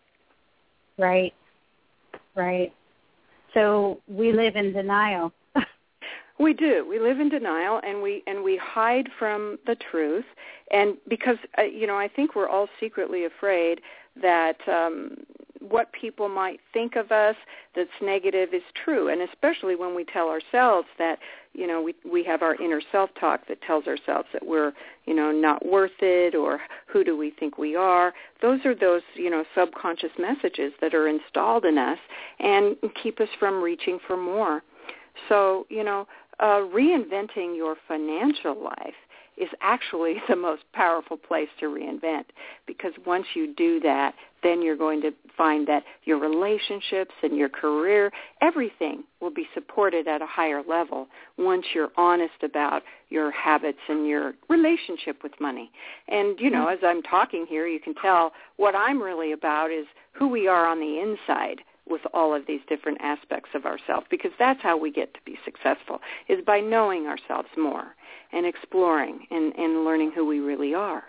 Right, right. So we live in denial. We do. We live in denial, and we and we hide from the truth. And because, uh, you know, I think we're all secretly afraid that um, what people might think of us that's negative is true, and especially when we tell ourselves that, you know, we we have our inner self-talk that tells ourselves that we're, you know, not worth it, or who do we think we are. Those are those, you know, subconscious messages that are installed in us and keep us from reaching for more. So, you know, uh, reinventing your financial life is actually the most powerful place to reinvent, because once you do that, then you're going to find that your relationships and your career, everything will be supported at a higher level once you're honest about your habits and your relationship with money. And, you know, as I'm talking here, you can tell what I'm really about is who we are on the inside with all of these different aspects of ourselves, because that's how we get to be successful, is by knowing ourselves more and exploring and, and learning who we really are.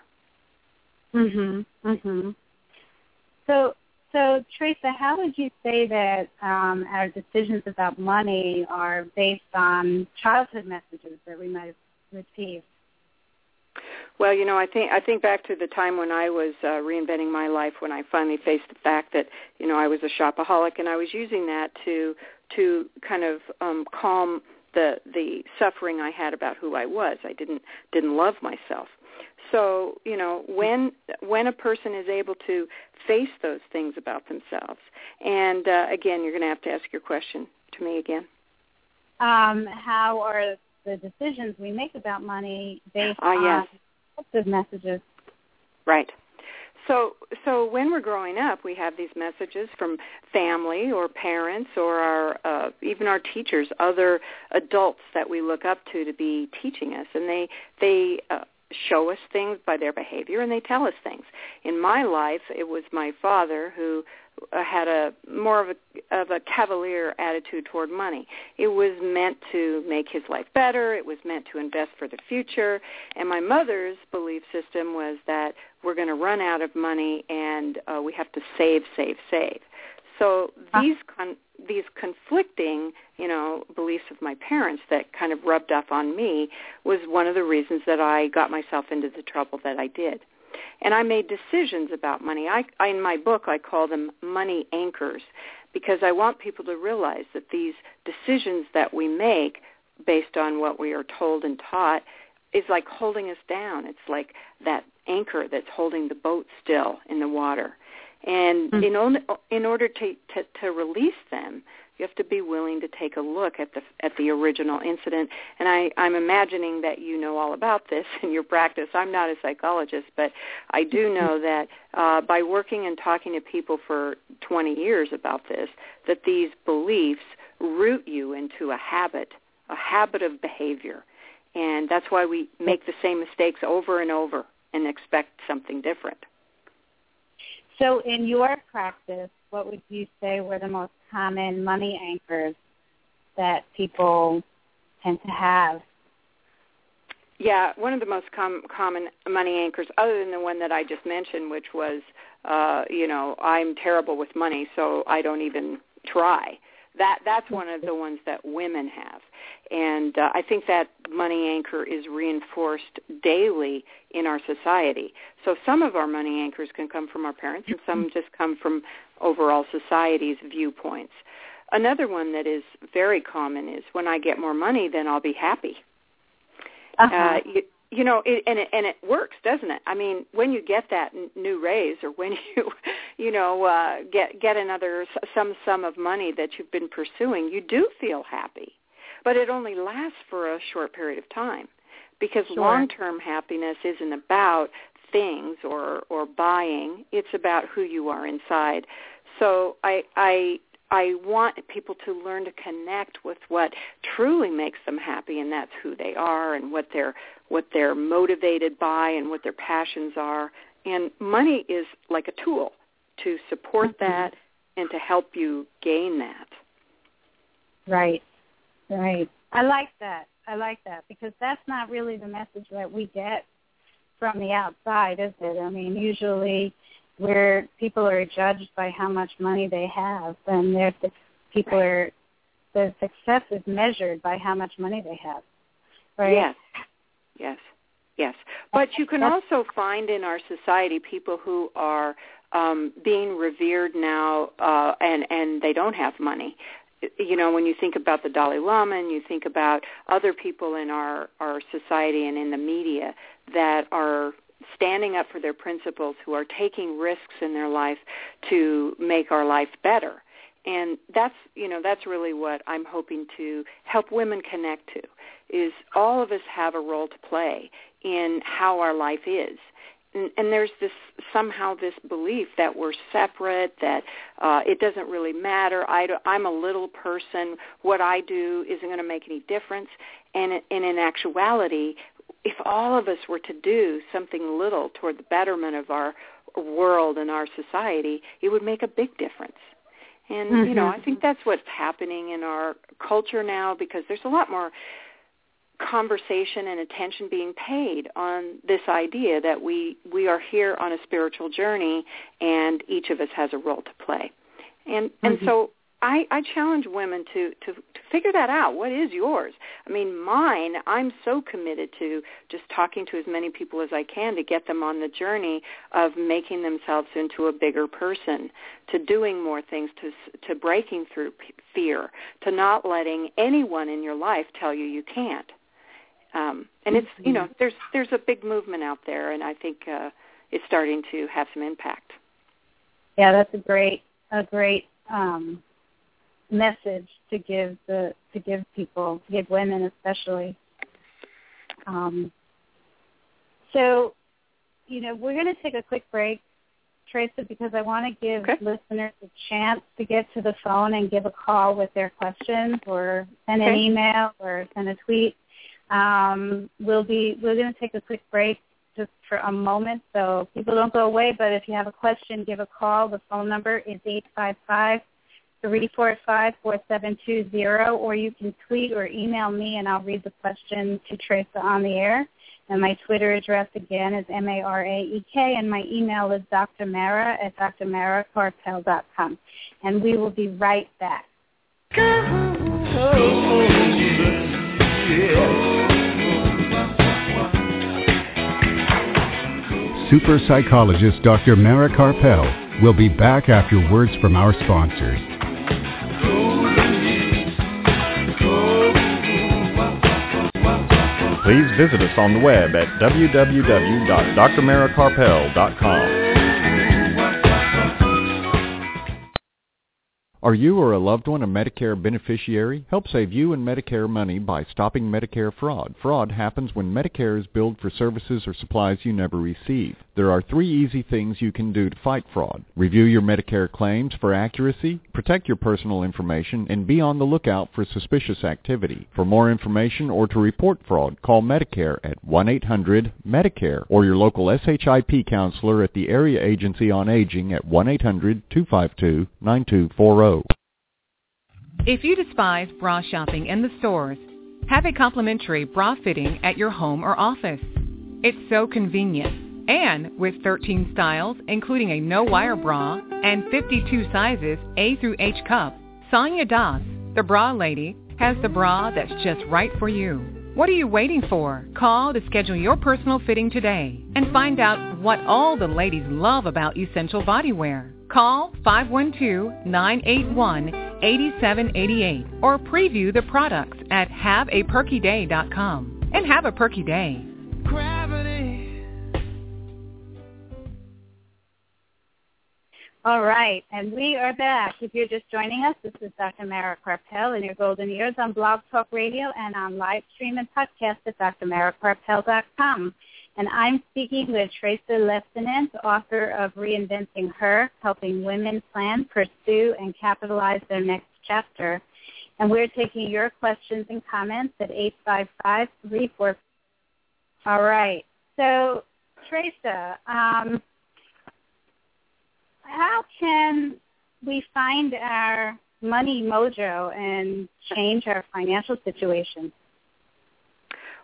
Mhm. Mhm. So, so Teresa, how would you say that um, our decisions about money are based on childhood messages that we might have received? Well, you know, I think I think back to the time when I was uh, reinventing my life, when I finally faced the fact that, you know, I was a shopaholic, and I was using that to to kind of um, calm the the suffering I had about who I was. I didn't didn't love myself. So, you know, when when a person is able to face those things about themselves, and uh, again, you're going to have to ask your question to me again. Um, how are the decisions we make about money based uh, yes. on positive messages? Right. So so when we're growing up, we have these messages from family or parents or our uh, even our teachers, other adults that we look up to to be teaching us, and they they uh, show us things by their behavior, and they tell us things. In my life, it was my father who uh, had a more of a of a cavalier attitude toward money. It was meant to make his life better. It was meant to invest for the future. And my mother's belief system was that we're going to run out of money, and uh, we have to save, save, save. So these con- these conflicting, you know, beliefs of my parents that kind of rubbed off on me was one of the reasons that I got myself into the trouble that I did. And I made decisions about money. I, I in my book, I call them money anchors, because I want people to realize that these decisions that we make based on what we are told and taught is like holding us down. It's like that anchor that's holding the boat still in the water. And mm-hmm. in, on, in order to, to, to release them, you have to be willing to take a look at the at the original incident. And I, I'm imagining that you know all about this in your practice. I'm not a psychologist, but I do know that uh, by working and talking to people for twenty years about this, that these beliefs root you into a habit, a habit of behavior. And that's why we make the same mistakes over and over and expect something different. So in your practice, what would you say were the most common money anchors that people tend to have? Yeah, one of the most com- common money anchors, other than the one that I just mentioned, which was, uh, you know, I'm terrible with money, so I don't even try. That That's one of the ones that women have. And uh, I think that money anchor is reinforced daily in our society. So some of our money anchors can come from our parents, and some just come from overall society's viewpoints. Another one that is very common is, when I get more money, then I'll be happy. Uh-huh. Uh, you, you know, it, and, it, and it works, doesn't it? I mean, when you get that n- new raise, or when you, you know, uh, get get another some sum of money that you've been pursuing, you do feel happy. But it only lasts for a short period of time, because sure. long-term happiness isn't about things or, or buying. It's about who you are inside. So I, I I want people to learn to connect with what truly makes them happy, and that's who they are and what they're what they're motivated by and what their passions are. And money is like a tool to support mm-hmm. that and to help you gain that. Right. Right. I like that. I like that because that's not really the message that we get from the outside, is it? I mean, usually where people are judged by how much money they have, and their people are, the success is measured by how much money they have, right? Yes, yes, yes. But you can also find in our society people who are um, being revered now, uh, and and they don't have money. You know, when you think about the Dalai Lama and you think about other people in our, our society and in the media that are standing up for their principles, who are taking risks in their life to make our life better. And that's, you know, that's really what I'm hoping to help women connect to, is all of us have a role to play in how our life is. And, and there's this somehow this belief that we're separate, that uh, it doesn't really matter. I do, I'm a little person. What I do isn't going to make any difference. And, and in actuality, if all of us were to do something little toward the betterment of our world and our society, it would make a big difference. And, mm-hmm. you know, I think that's what's happening in our culture now, because there's a lot more conversation and attention being paid on this idea that we, we are here on a spiritual journey and each of us has a role to play. And and mm-hmm. so I, I challenge women to, to, to figure that out. What is yours? I mean, mine, I'm so committed to just talking to as many people as I can to get them on the journey of making themselves into a bigger person, to doing more things, to to breaking through p- fear, to not letting anyone in your life tell you you can't. Um, and it's, you know, there's there's a big movement out there, and I think uh, it's starting to have some impact. Yeah, that's a great a great um, message to give the to give people, to give women especially. Um, so, you know, we're going to take a quick break, Teresa, because I want to give okay. listeners a chance to get to the phone and give a call with their questions, or send okay. an email, or send a tweet. Um, we'll be, we're going to take a quick break just for a moment, so people don't go away, but if you have a question, give a call. The phone number is eight five five, three four five, four seven two zero, or you can tweet or email me, and I'll read the question to Teresa on the air. And my Twitter address, again, is M A R A E K, and my email is D R Mara at D R Mara Karpel dot com. And we will be right back. Super psychologist Doctor Mara Karpel will be back after words from our sponsors. Please visit us on the web at w w w dot d r mara karpel dot com. Are you or a loved one a Medicare beneficiary? Help save you and Medicare money by stopping Medicare fraud. Fraud happens when Medicare is billed for services or supplies you never receive. There are three easy things you can do to fight fraud. Review your Medicare claims for accuracy, protect your personal information, and be on the lookout for suspicious activity. For more information or to report fraud, call Medicare at one eight hundred Medicare or your local S H I P counselor at the Area Agency on Aging at one eight hundred two five two nine two four zero. If you despise bra shopping in the stores, have a complimentary bra fitting at your home or office. It's so convenient. And with thirteen styles, including a no-wire bra and fifty-two sizes A through H cup, Sonia Das, the bra lady, has the bra that's just right for you. What are you waiting for? Call to schedule your personal fitting today and find out what all the ladies love about Essential Bodywear. Call five one two, nine eight one, eight seven eight eight or preview the products at have a perky day dot com. And have a perky day. Gravity. All right, and we are back. If you're just joining us, this is Doctor Mara Karpel in your golden years on Blog Talk Radio and on live stream and podcast at D R Mara Karpel dot com. And I'm speaking with Teresa Leftinent, author of Reinventing Her, Helping Women Plan, Pursue, and Capitalize Their Next Chapter. And we're taking your questions and comments at eight five five, three four. All right. So, Teresa, um, how can we find our money mojo and change our financial situation?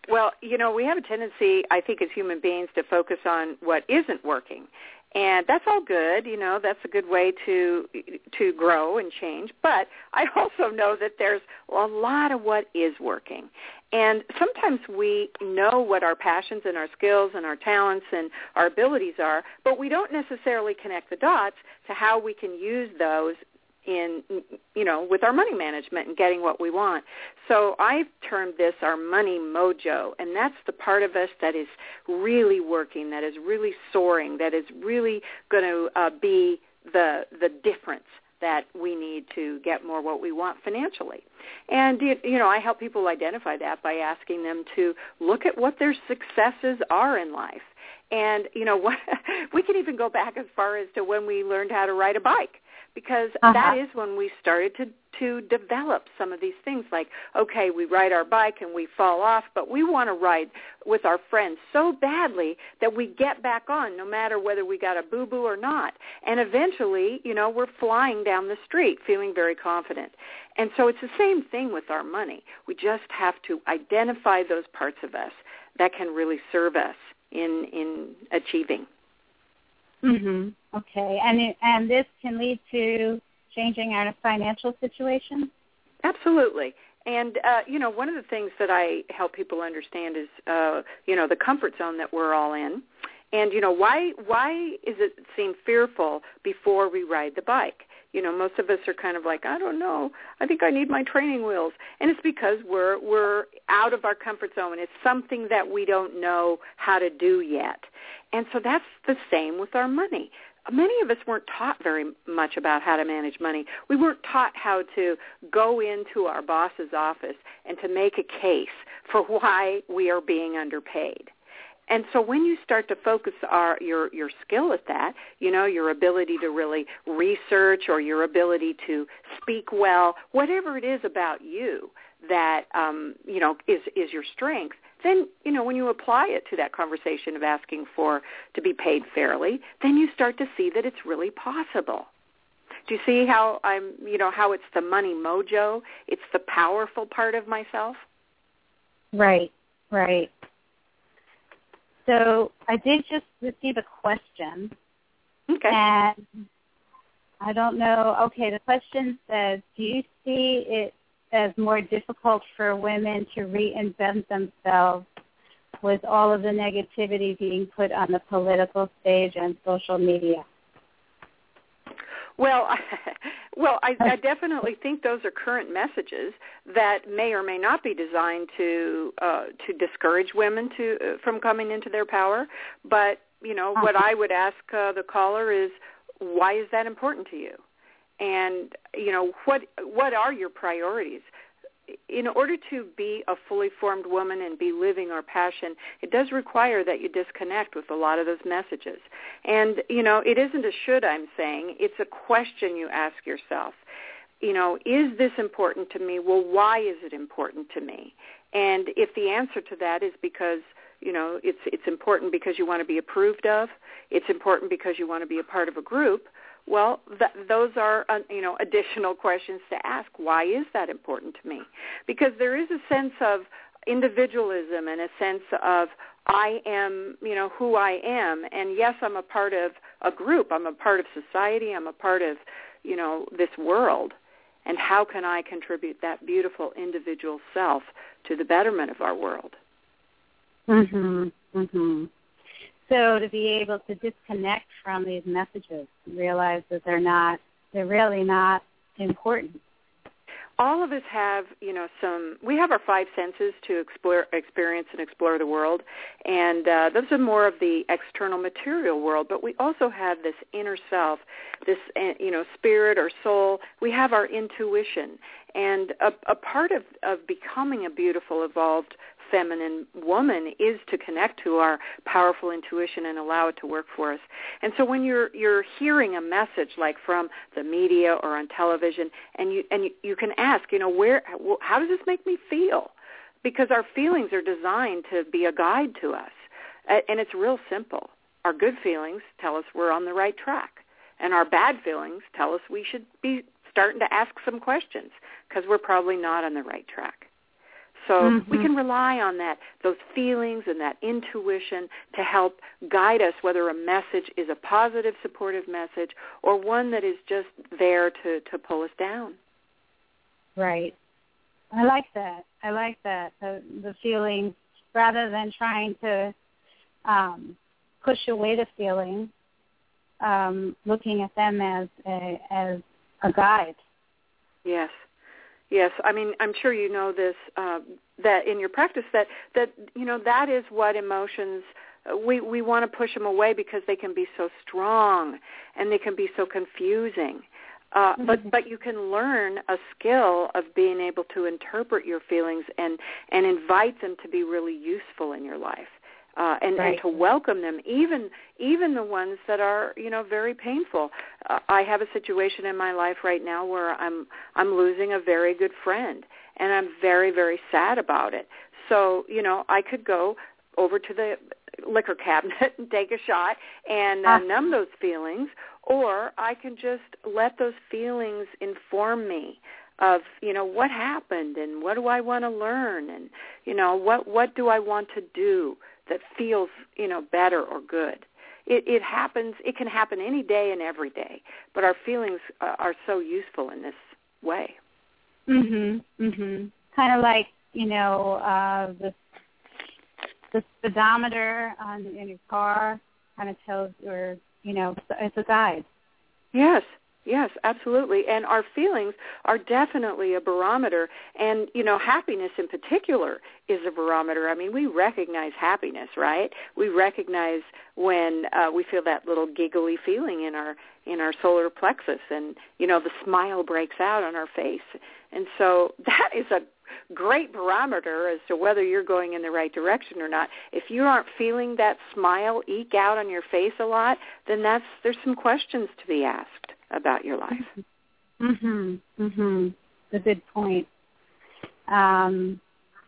Well, you know, we have a tendency, I think, as human beings to focus on what isn't working. And that's all good, you know, that's a good way to to grow and change. But I also know that there's a lot of what is working. And sometimes we know what our passions and our skills and our talents and our abilities are, but we don't necessarily connect the dots to how we can use those in, you know, with our money management and getting what we want. So I've termed this our money mojo, and that's the part of us that is really working, that is really soaring, that is really going to uh, be the the difference that we need to get more what we want financially. And, you know, I help people identify that by asking them to look at what their successes are in life. And, you know, what, we can even go back as far as to when we learned how to ride a bike, because uh-huh. that is when we started to, to develop some of these things like, okay, we ride our bike and we fall off, but we want to ride with our friends so badly that we get back on no matter whether we got a boo-boo or not. And eventually, you know, we're flying down the street feeling very confident. And so it's the same thing with our money. We just have to identify those parts of us that can really serve us in in achieving. Mhm. Okay. And it, and this can lead to changing our financial situation? Absolutely. And, uh, you know, one of the things that I help people understand is, uh, you know, the comfort zone that we're all in. And, you know, why why is it seem fearful before we ride the bike? You know, most of us are kind of like, I don't know, I think I need my training wheels. And it's because we're we're out of our comfort zone. It's something that we don't know how to do yet. And so that's the same with our money. Many of us weren't taught very much about how to manage money. We weren't taught how to go into our boss's office and to make a case for why we are being underpaid. And so when you start to focus our, your, your skill at that, you know, your ability to really research or your ability to speak well, whatever it is about you that, um, you know, is, is your strength, then, you know, when you apply it to that conversation of asking for to be paid fairly, then you start to see that it's really possible. Do you see how I'm, you know, how it's the money mojo? It's the powerful part of myself? Right, right. So I did just receive a question. Okay. And I don't know. Okay, the question says, do you see it as more difficult for women to reinvent themselves with all of the negativity being put on the political stage and social media? Well, well, I, I definitely think those are current messages that may or may not be designed to uh, to discourage women to uh, from coming into their power. But you know, what I would ask uh, the caller is, why is that important to you? And you know, what what are your priorities? In order to be a fully formed woman and be living our passion, it does require that you disconnect with a lot of those messages. And, you know, it isn't a should I'm saying. It's a question you ask yourself. You know, is this important to me? Well, why is it important to me? And if the answer to that is because, you know, it's it's important because you want to be approved of, it's important because you want to be a part of a group, well, th- those are, uh, you know, additional questions to ask. Why is that important to me? Because there is a sense of individualism and a sense of I am, you know, who I am. And yes, I'm a part of a group. I'm a part of society. I'm a part of, you know, this world. And how can I contribute that beautiful individual self to the betterment of our world? Mhm. Mhm. So to be able to disconnect from these messages, realize that they're not, they're really not important. All of us have, you know, some, we have our five senses to explore, experience and explore the world, and uh, those are more of the external material world, but we also have this inner self, this, uh, you know, spirit or soul. We have our intuition, and a, a part of, of becoming a beautiful, evolved feminine woman is to connect to our powerful intuition and allow it to work for us. And so when you're you're hearing a message like from the media or on television, and you and you, you can ask, you know, where how does this make me feel? Because our feelings are designed to be a guide to us, and it's real simple. Our good feelings tell us we're on the right track, and our bad feelings tell us we should be starting to ask some questions because we're probably not on the right track. So mm-hmm. we can rely on that, those feelings and that intuition to help guide us, whether a message is a positive, supportive message or one that is just there to, to pull us down. Right. I like that. I like that, the, the feelings, rather than trying to um, push away the feelings, um, looking at them as a, as a guide. Yes. Yes, I mean, I'm sure you know this, uh, that in your practice, that, that, you know, that is what emotions, uh, we, we want to push them away because they can be so strong and they can be so confusing. Uh, mm-hmm. But but you can learn a skill of being able to interpret your feelings and, and invite them to be really useful in your life. Uh, and, right. and to welcome them, even even the ones that are, you know, very painful. Uh, I have a situation in my life right now where I'm I'm losing a very good friend, and I'm very, very sad about it. So, you know, I could go over to the liquor cabinet and take a shot and uh, uh. numb those feelings, or I can just let those feelings inform me of, you know, what happened and what do I want to learn and, you know, what what do I want to do that feels, you know, better or good. It, it happens, it can happen any day and every day, but our feelings uh, are so useful in this way. Mhm, mhm. Kind of like, you know, uh, the the speedometer on in your car kind of tells, or, you know, it's a guide. Yes. Yes, absolutely. And our feelings are definitely a barometer. And, you know, happiness in particular is a barometer. I mean, we recognize happiness, right? We recognize when uh, we feel that little giggly feeling in our in our solar plexus and, you know, the smile breaks out on our face. And so that is a great barometer as to whether you're going in the right direction or not. If you aren't feeling that smile eke out on your face a lot, then that's there's some questions to be asked about your life. Mhm. Mhm. A good point. Um,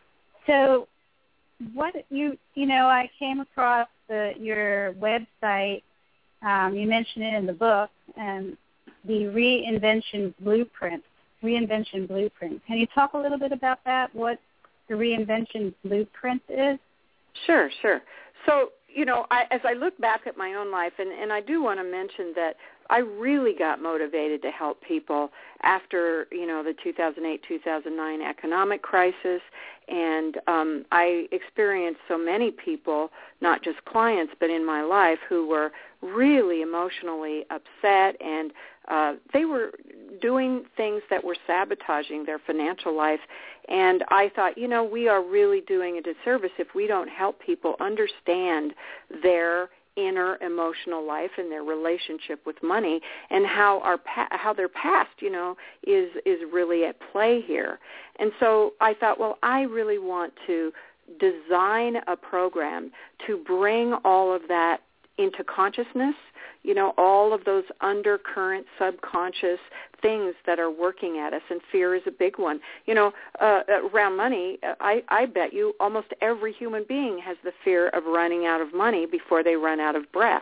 so, what you you know, I came across the, your website. Um, you mentioned it in the book, and the Reinvention Blueprint. Reinvention Blueprint. Can you talk a little bit about that? What the Reinvention Blueprint is? Sure, sure. So, you know, I, as I look back at my own life, and, and I do want to mention that I really got motivated to help people after, you know, the two thousand eight, two thousand nine economic crisis, and um, I experienced so many people, not just clients, but in my life, who were really emotionally upset, and uh, they were doing things that were sabotaging their financial life. And I thought, you know, we are really doing a disservice if we don't help people understand their inner emotional life and their relationship with money, and how our pa- how their past, you know, is is really at play here. And so I thought, well, I really want to design a program to bring all of that into consciousness, you know, all of those undercurrent subconscious things that are working at us, and fear is a big one. You know, uh, around money, I, I bet you almost every human being has the fear of running out of money before they run out of breath.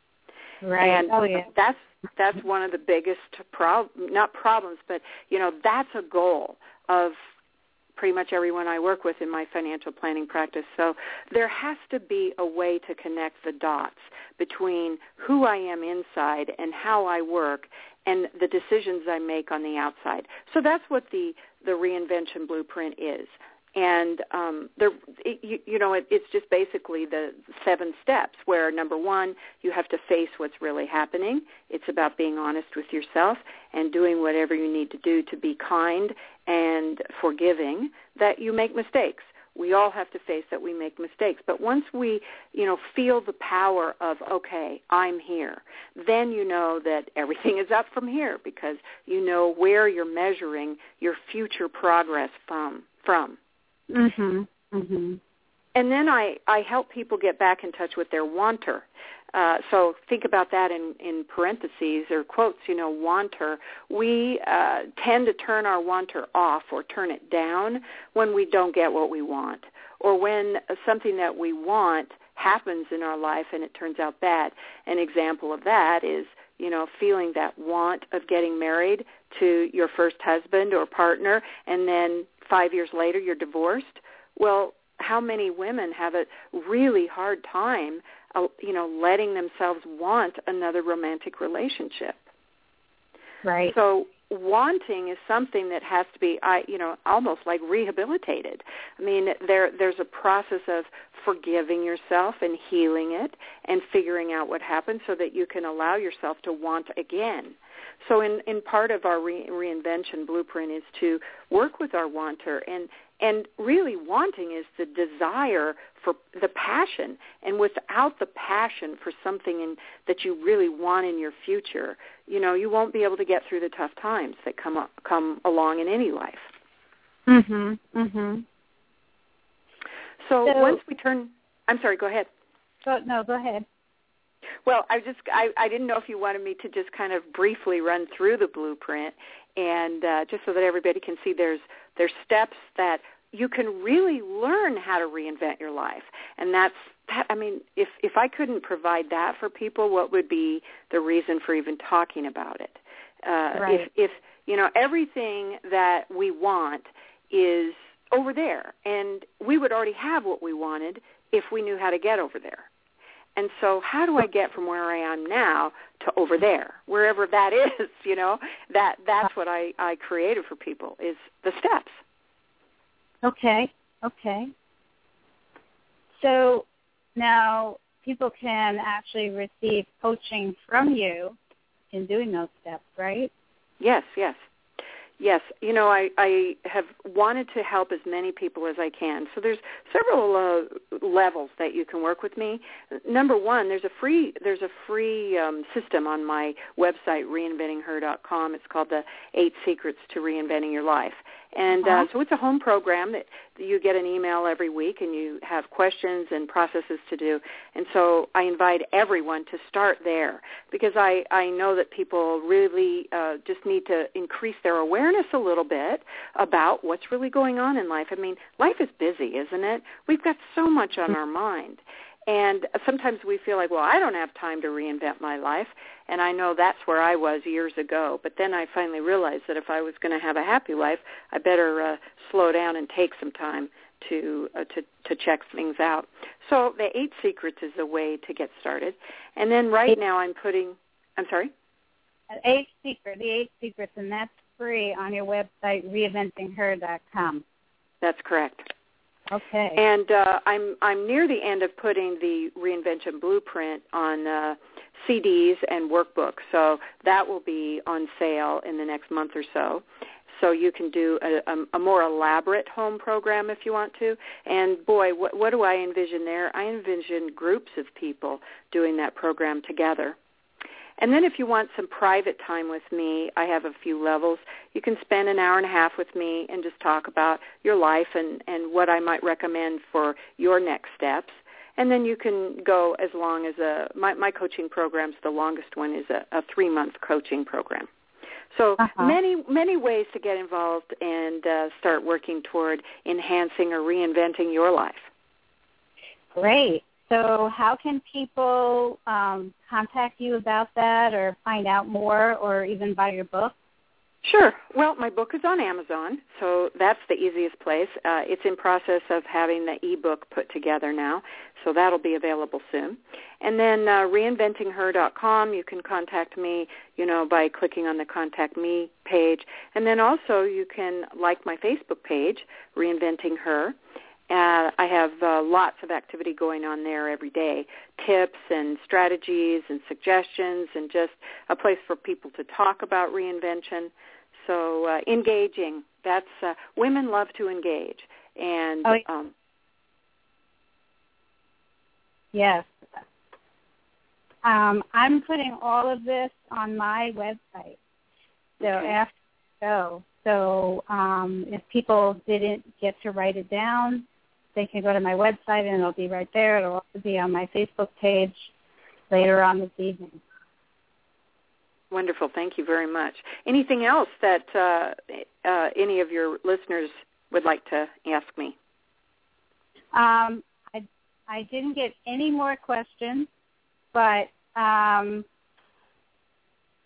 Right. And oh, yeah. that's that's one of the biggest prob- not problems, but, you know, that's a goal of pretty much everyone I work with in my financial planning practice. So there has to be a way to connect the dots between who I am inside and how I work and the decisions I make on the outside. So that's what the, the Reinvention Blueprint is. And, um, there, it, you, you know, it, it's just basically the seven steps where, number one, you have to face what's really happening. It's about being honest with yourself and doing whatever you need to do to be kind and forgiving that you make mistakes. We all have to face that we make mistakes. But once we, you know, feel the power of, okay, I'm here, then you know that everything is up from here, because you know where you're measuring your future progress from. from. Mhm. Mhm. And then I, I help people get back in touch with their wanter. Uh, so think about that in, in parentheses or quotes, you know, wanter. We uh, tend to turn our wanter off or turn it down when we don't get what we want, or when something that we want happens in our life and it turns out bad. An example of that is, you know, feeling that want of getting married to your first husband or partner, and then five years later you're divorced. Well, how many women have a really hard time, uh, you know, letting themselves want another romantic relationship? Right. So wanting is something that has to be, I, you know, almost like rehabilitated. I mean, there there's a process of forgiving yourself and healing it and figuring out what happened so that you can allow yourself to want again. So in, in part of our re- reinvention blueprint is to work with our wanter, and and really wanting is the desire for the passion, and without the passion for something in, that you really want in your future, you know, you won't be able to get through the tough times that come up, come along in any life. Mhm. Mhm. So, so once we turn, I'm sorry, go ahead. Go, no, go ahead. Well, I just I, I didn't know if you wanted me to just kind of briefly run through the blueprint, and uh, just so that everybody can see there's there's steps that you can really learn how to reinvent your life. And that's that, I mean, if if I couldn't provide that for people, what would be the reason for even talking about it? Uh, right. If if you know everything that we want is over there, and we would already have what we wanted if we knew how to get over there. And so how do I get from where I am now to over there, wherever that is, you know? That That's what I, I created for people, is the steps. Okay, okay. So now people can actually receive coaching from you in doing those steps, right? Yes, yes. Yes, you know, I, I have wanted to help as many people as I can. So there's several uh, levels that you can work with me. Number one, there's a free there's a free um, system on my website, reinventing her dot com. It's called the Eight Secrets to Reinventing Your Life. And uh, so it's a home program that you get an email every week, and you have questions and processes to do. And so I invite everyone to start there, because I, I know that people really uh, just need to increase their awareness a little bit about what's really going on in life. I mean, life is busy, isn't it? We've got so much on our mind. And sometimes we feel like, well, I don't have time to reinvent my life. And I know that's where I was years ago. But then I finally realized that if I was going to have a happy life, I better uh, slow down and take some time to, uh, to to check things out. So the Eight Secrets is a way to get started. And then right now I'm putting, I'm sorry? Eight Secrets, the Eight Secrets, and that's free on your website, reinventing her dot com. That's correct. Okay. And uh, I'm I'm near the end of putting the Reinvention Blueprint on uh, C Ds and workbooks, so that will be on sale in the next month or so. So you can do a, a, a more elaborate home program if you want to. And boy, what, what do I envision there? I envision groups of people doing that program together. And then if you want some private time with me, I have a few levels. You can spend an hour and a half with me and just talk about your life and, and what I might recommend for your next steps. And then you can go as long as a, my, my coaching programs, the longest one is a, a three-month coaching program. So uh-huh. many, many ways to get involved and uh, start working toward enhancing or reinventing your life. Great. So how can people um, contact you about that or find out more or even buy your book? Sure. Well, my book is on Amazon, so that's the easiest place. Uh, it's in process of having the ebook put together now, so that'll be available soon. And then uh, reinventing her dot com, you can contact me, you know, by clicking on the Contact Me page. And then also you can like my Facebook page, Reinventing Her. Uh, I have uh, lots of activity going on there every day, tips and strategies and suggestions, and just a place for people to talk about reinvention. So uh, engaging, that's, uh, women love to engage. And oh, um, yes. Um, I'm putting all of this on my website. So okay. after the show, so um, if people didn't get to write it down, they can go to my website and it'll be right there. It'll also be on my Facebook page later on this evening. Wonderful. Thank you very much. Anything else that uh, uh, any of your listeners would like to ask me? Um, I, I didn't get any more questions, but um,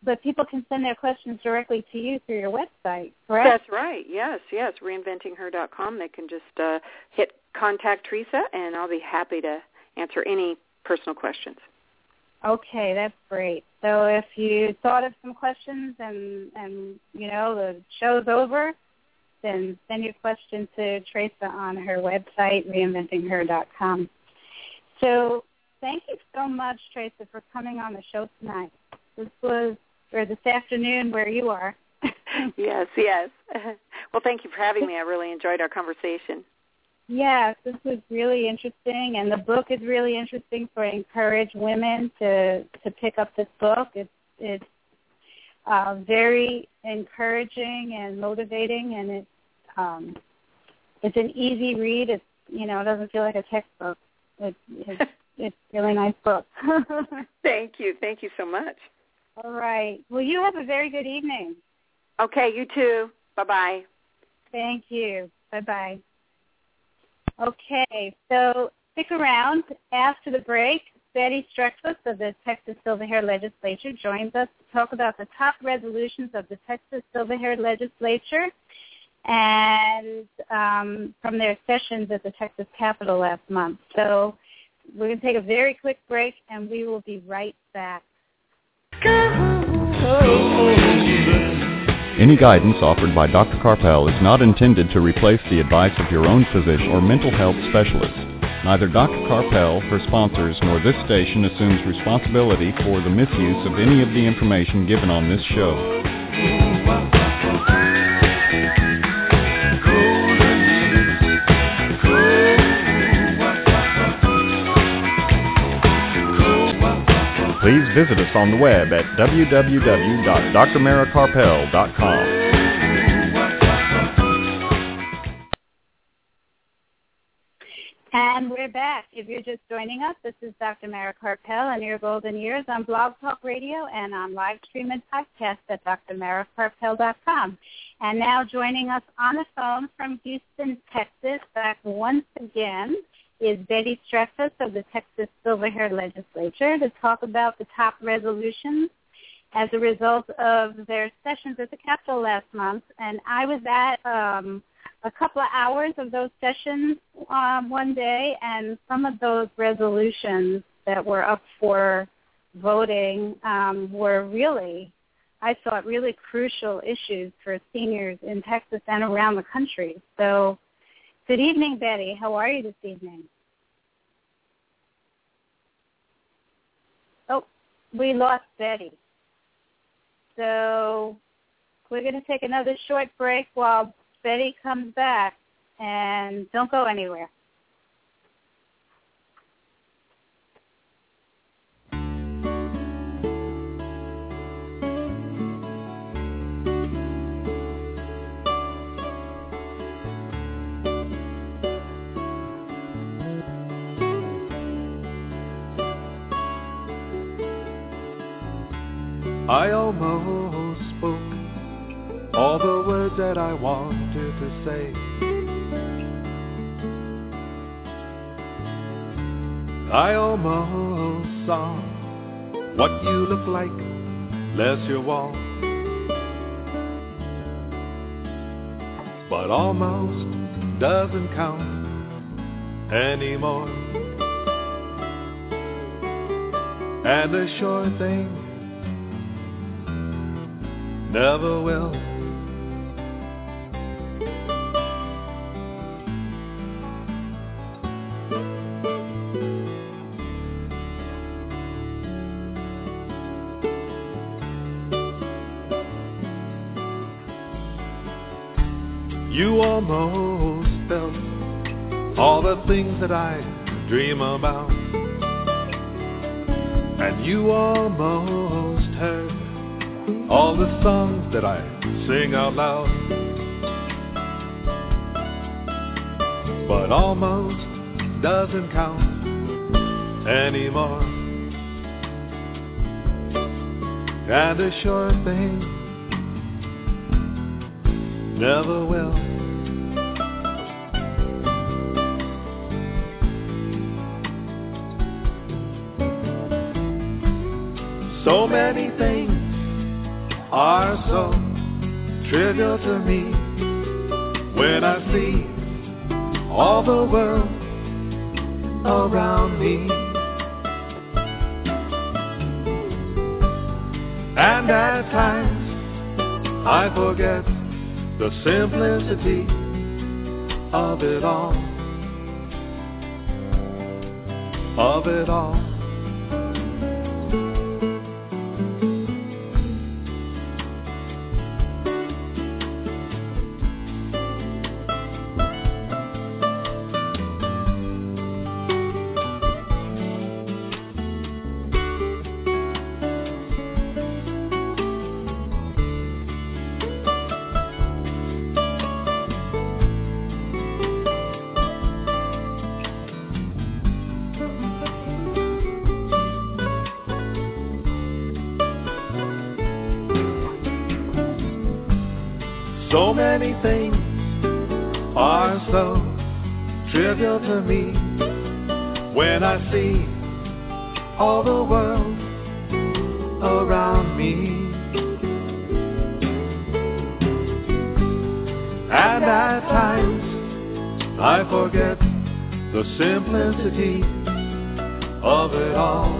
but people can send their questions directly to you through your website, correct? That's right. Yes, yes. reinventing her dot com. They can just uh, hit contact Teresa, and I'll be happy to answer any personal questions. Okay, that's great. So if you thought of some questions and, and you know, the show's over, then send your question to Teresa on her website, reinventing her dot com. So thank you so much, Teresa, for coming on the show tonight. This was, or this afternoon where you are. Yes, yes. Well, thank you for having me. I really enjoyed our conversation. Yes, this was really interesting, and the book is really interesting. So I encourage women to, to pick up this book. It's it's uh, very encouraging and motivating, and it's um, it's an easy read. It's you know it doesn't feel like a textbook. It's it's, it's a really nice book. Thank you, thank you so much. All right. Well, you have a very good evening. Okay, you too. Bye bye. Thank you. Bye bye. Okay, so stick around. After the break, Betty Streckfuss of the Texas Silver-Haired Legislature joins us to talk about the top resolutions of the Texas Silver-Haired Legislature and um, from their sessions at the Texas Capitol last month. So we're going to take a very quick break, and we will be right back. Any guidance offered by Doctor Karpel is not intended to replace the advice of your own physician or mental health specialist. Neither Doctor Karpel, her sponsors, nor this station assumes responsibility for the misuse of any of the information given on this show. Please visit us on the web at w w w dot d r mara karpel dot com. And we're back. If you're just joining us, this is Doctor Mara Karpel and your golden years on Blog Talk Radio and on live stream and podcast at d r mara karpel dot com. And now joining us on the phone from Houston, Texas, back once again, is Betty Streckfuss of the Texas Silver-Haired Legislature to talk about the top resolutions as a result of their sessions at the Capitol last month. And I was at um, a couple of hours of those sessions um, one day, and some of those resolutions that were up for voting um, were really, I thought, really crucial issues for seniors in Texas and around the country. So good evening, Betty. How are you this evening? Oh, we lost Betty. So we're going to take another short break while Betty comes back, and don't go anywhere. I almost spoke all the words that I wanted to say. I almost saw what you look like, bless your wall. But almost doesn't count anymore. And the sure thing never will. You almost felt all the things that I dream about, and you almost heard all the songs that I sing out loud. But almost doesn't count anymore. And a sure thing never will. So many things are so trivial to me when I see all the world around me. And at times I forget the simplicity of it all, of it all. So many things are so trivial to me when I see all the world around me. And at times I forget the simplicity of it all,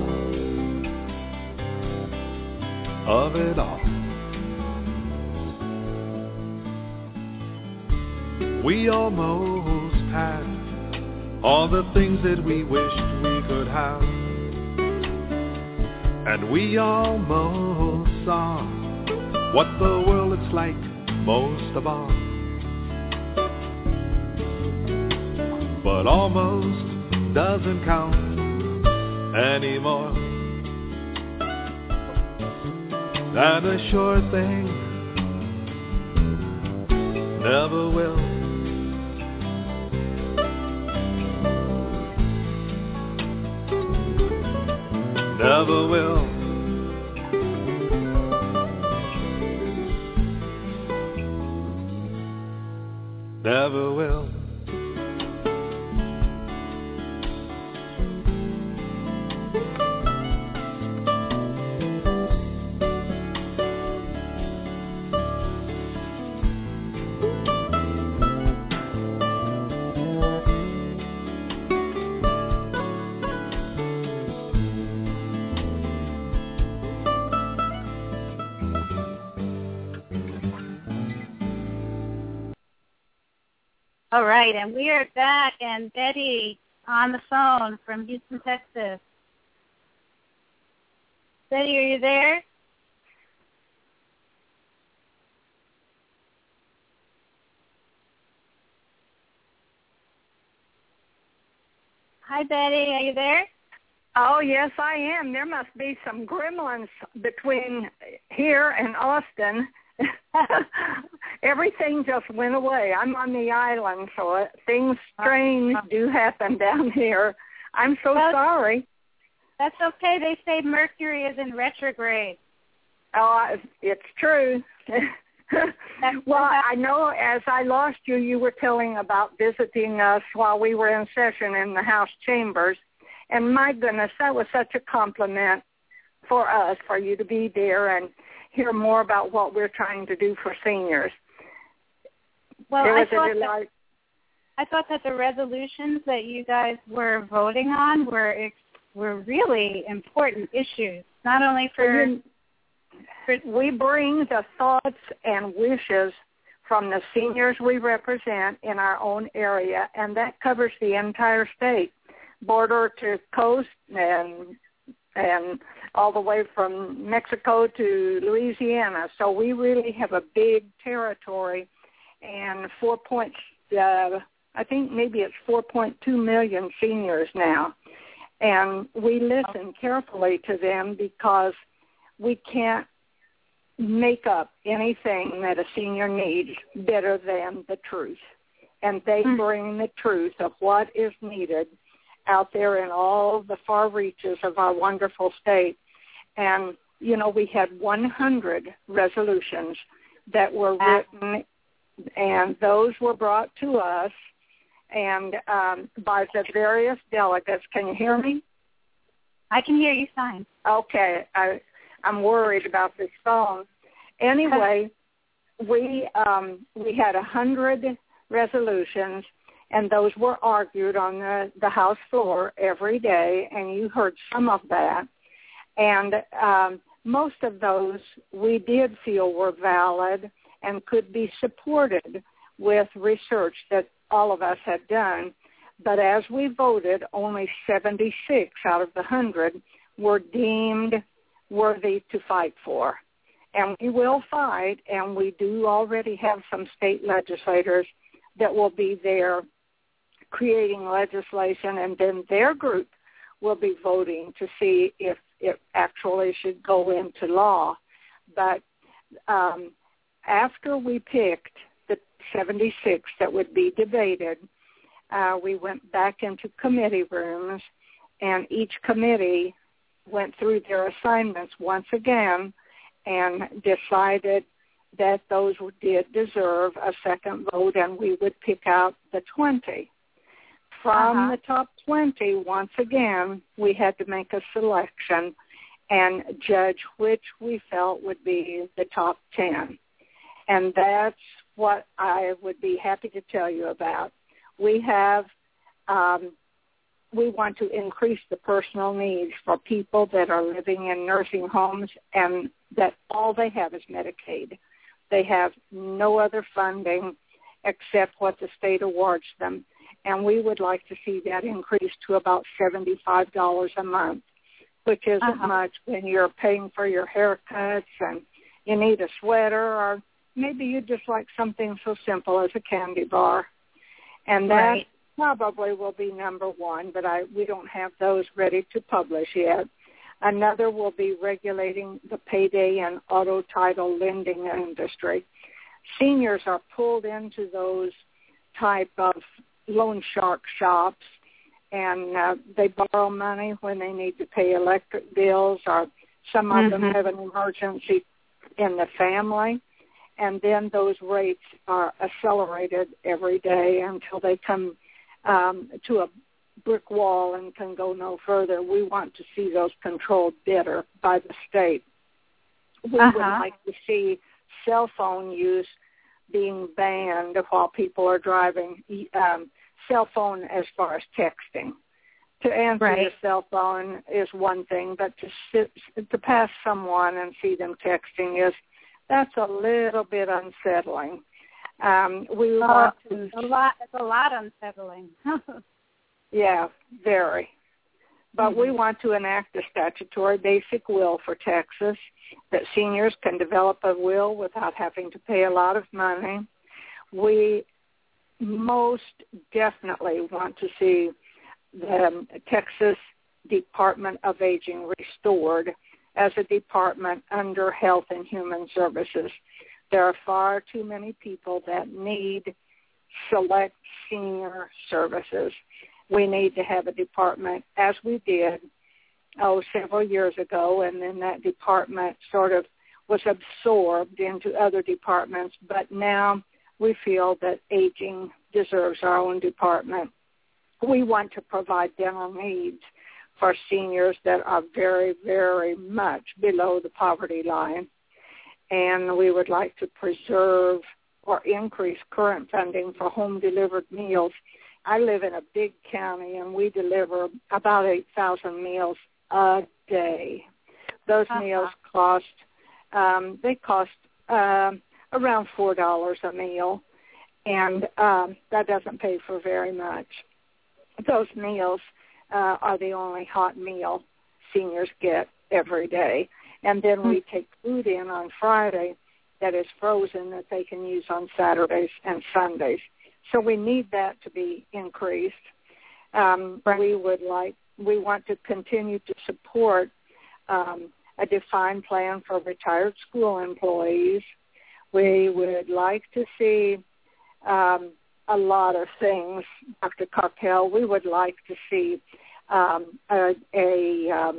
of it all. We almost had all the things that we wished we could have, and we almost saw what the world is like most of all. But almost doesn't count anymore. And a sure thing never will. Never will. Never will. All right, and we are back, and Betty on the phone from Houston, Texas. Betty, are you there? Hi, Betty, are you there? Oh, yes, I am. There must be some gremlins between here and Austin. Everything just went away. I'm on the island, so it, things strange do happen down here. I'm so well, sorry. That's okay. They say Mercury is in retrograde. Oh, it's true. Well, I know as I lost you, you were telling about visiting us while we were in session in the House chambers. And my goodness, that was such a compliment for us, for you to be there and hear more about what we're trying to do for seniors. Well, I thought, that, I thought that the resolutions that you guys were voting on were were really important issues, not only for... for we bring the thoughts and wishes from the seniors we represent in our own area, and that covers the entire state, border to coast and and all the way from Mexico to Louisiana. So we really have a big territory, and four point, uh, I think maybe it's four point two million seniors now. And we listen carefully to them because we can't make up anything that a senior needs better than the truth. And they mm-hmm. bring the truth of what is needed out there in all the far reaches of our wonderful state. And, you know, we had one hundred resolutions that were written, and those were brought to us and um, by the various delegates. Can you hear me? I can hear you fine. Okay. I, I'm worried about this phone. Anyway, we um, we had a hundred resolutions, and those were argued on the, the House floor every day, and you heard some of that. And um, most of those we did feel were valid and could be supported with research that all of us had done. But as we voted, only seventy-six out of the one hundred were deemed worthy to fight for. And we will fight, and we do already have some state legislators that will be there creating legislation, and then their group will be voting to see if it actually should go into law. But um, after we picked the seventy-six that would be debated, uh, we went back into committee rooms, and each committee went through their assignments once again and decided that those did deserve a second vote, and we would pick out the twenty. From uh-huh. the top twenty, once again, we had to make a selection and judge which we felt would be the top ten. And that's what I would be happy to tell you about. We have, um, we want to increase the personal needs for people that are living in nursing homes and that all they have is Medicaid. They have no other funding except what the state awards them. And we would like to see that increase to about seventy-five dollars a month, which isn't uh-huh. much when you're paying for your haircuts and you need a sweater, or maybe you just like something so simple as a candy bar. And that right. probably will be number one, but I we don't have those ready to publish yet. Another will be regulating the payday and auto title lending industry. Seniors are pulled into those type of loan shark shops, and uh, they borrow money when they need to pay electric bills, or some of mm-hmm. them have an emergency in the family, and then those rates are accelerated every day until they come um, to a brick wall and can go no further. We want to see those controlled better by the state. We uh-huh. would like to see cell phone use being banned while people are driving, um, cell phone as far as texting. To answer right. your cell phone is one thing, but to sit, to pass someone and see them texting is, that's a little bit unsettling. Um, we uh, want to... A lot, it's a lot unsettling. Yeah, very. But mm-hmm. we want to enact a statutory basic will for Texas, that seniors can develop a will without having to pay a lot of money. We most definitely want to see the Texas Department of Aging restored as a department under Health and Human Services. There are far too many people that need select senior services. We need to have a department, as we did, oh, several years ago, and then that department sort of was absorbed into other departments, but now we feel that aging deserves our own department. We want to provide dental needs for seniors that are very, very much below the poverty line, and we would like to preserve or increase current funding for home-delivered meals. I live in a big county, and we deliver about eight thousand meals a day. Those uh-huh. meals cost, um, they cost uh, around four dollars a meal, and um, that doesn't pay for very much. Those meals uh, are the only hot meal seniors get every day. And then mm-hmm. we take food in on Friday that is frozen that they can use on Saturdays and Sundays. So we need that to be increased. Um, right. We would like, we want to continue to support um, a defined plan for retired school employees. We would like to see um, a lot of things, Doctor Karpel. We would like to see um, a, a, um,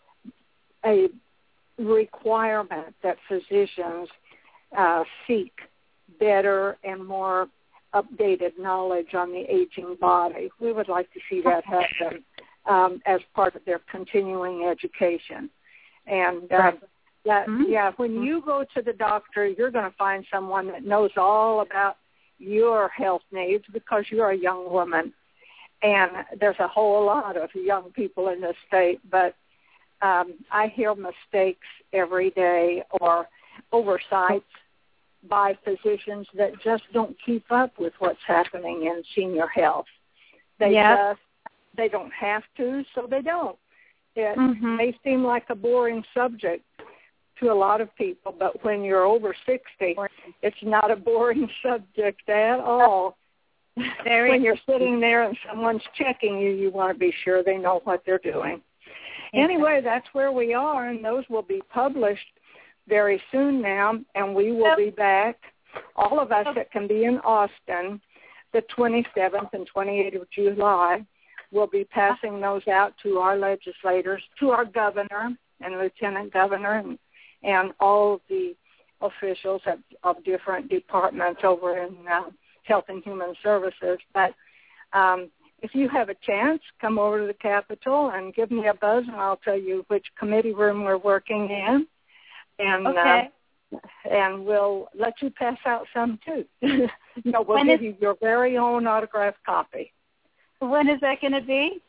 a requirement that physicians uh, seek better and more updated knowledge on the aging body. We would like to see that happen um, as part of their continuing education. And uh, right. That, Mm-hmm. Yeah, when you go to the doctor, you're going to find someone that knows all about your health needs because you're a young woman. And there's a whole lot of young people in this state, but um, I hear mistakes every day or oversights by physicians that just don't keep up with what's happening in senior health. They yep. just, they don't have to, so they don't. It mm-hmm. may seem like a boring subject to a lot of people, but when you're over sixty, it's not a boring subject at all. Very when you're sitting there and someone's checking you, you want to be sure they know what they're doing. Exactly. Anyway, that's where we are, and those will be published very soon now, and we will be back, all of us that can be in Austin, the twenty-seventh and twenty-eighth of July. We'll be passing those out to our legislators, to our governor and lieutenant governor, and, and all of the officials of, of different departments over in uh, Health and Human Services. But um, if you have a chance, come over to the Capitol and give me a buzz, and I'll tell you which committee room we're working in. And okay. uh, and we'll let you pass out some, too. you know, we'll when give is, you your very own autographed copy. When is that going to be?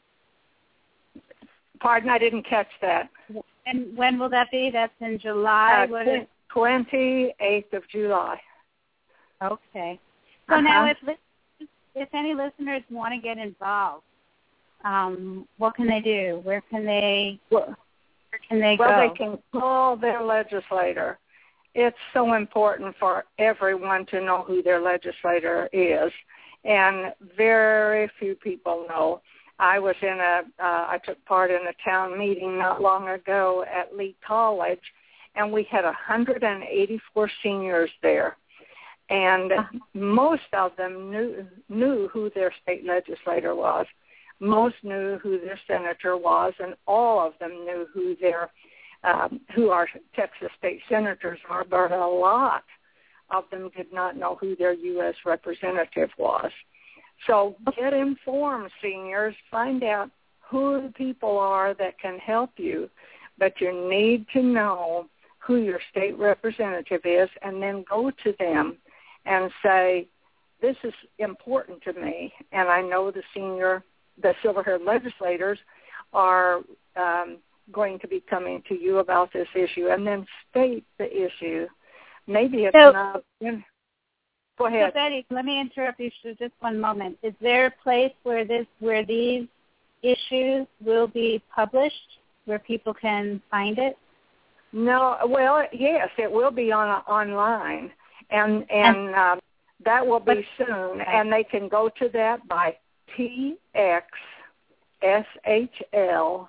Pardon, I didn't catch that. And when will that be? That's in July? Uh, is... twenty-eighth of July. Okay. So uh-huh. now if if any listeners want to get involved, um, what can they do? Where can they, well, where can they well, go? Well, they can call their legislator. It's so important for everyone to know who their legislator is. And very few people know. I was in a, uh, I took part in a town meeting not long ago at Lee College, and we had one hundred eighty-four seniors there. And most of them knew knew who their state legislator was. Most knew who their senator was, and all of them knew who their, um, who our Texas state senators are, but a lot of them did not know who their U S representative was. So get informed, seniors. Find out who the people are that can help you, but you need to know who your state representative is, and then go to them and say, this is important to me, and I know the senior, the silver-haired legislators are um, going to be coming to you about this issue, and then state the issue. Maybe it's so, not. Go ahead. So Betty, let me interrupt you for just one moment. Is there a place where this, where these issues will be published, where people can find it? No. Well, yes, it will be on online, and and um, that will be soon. And they can go to that by T X S H L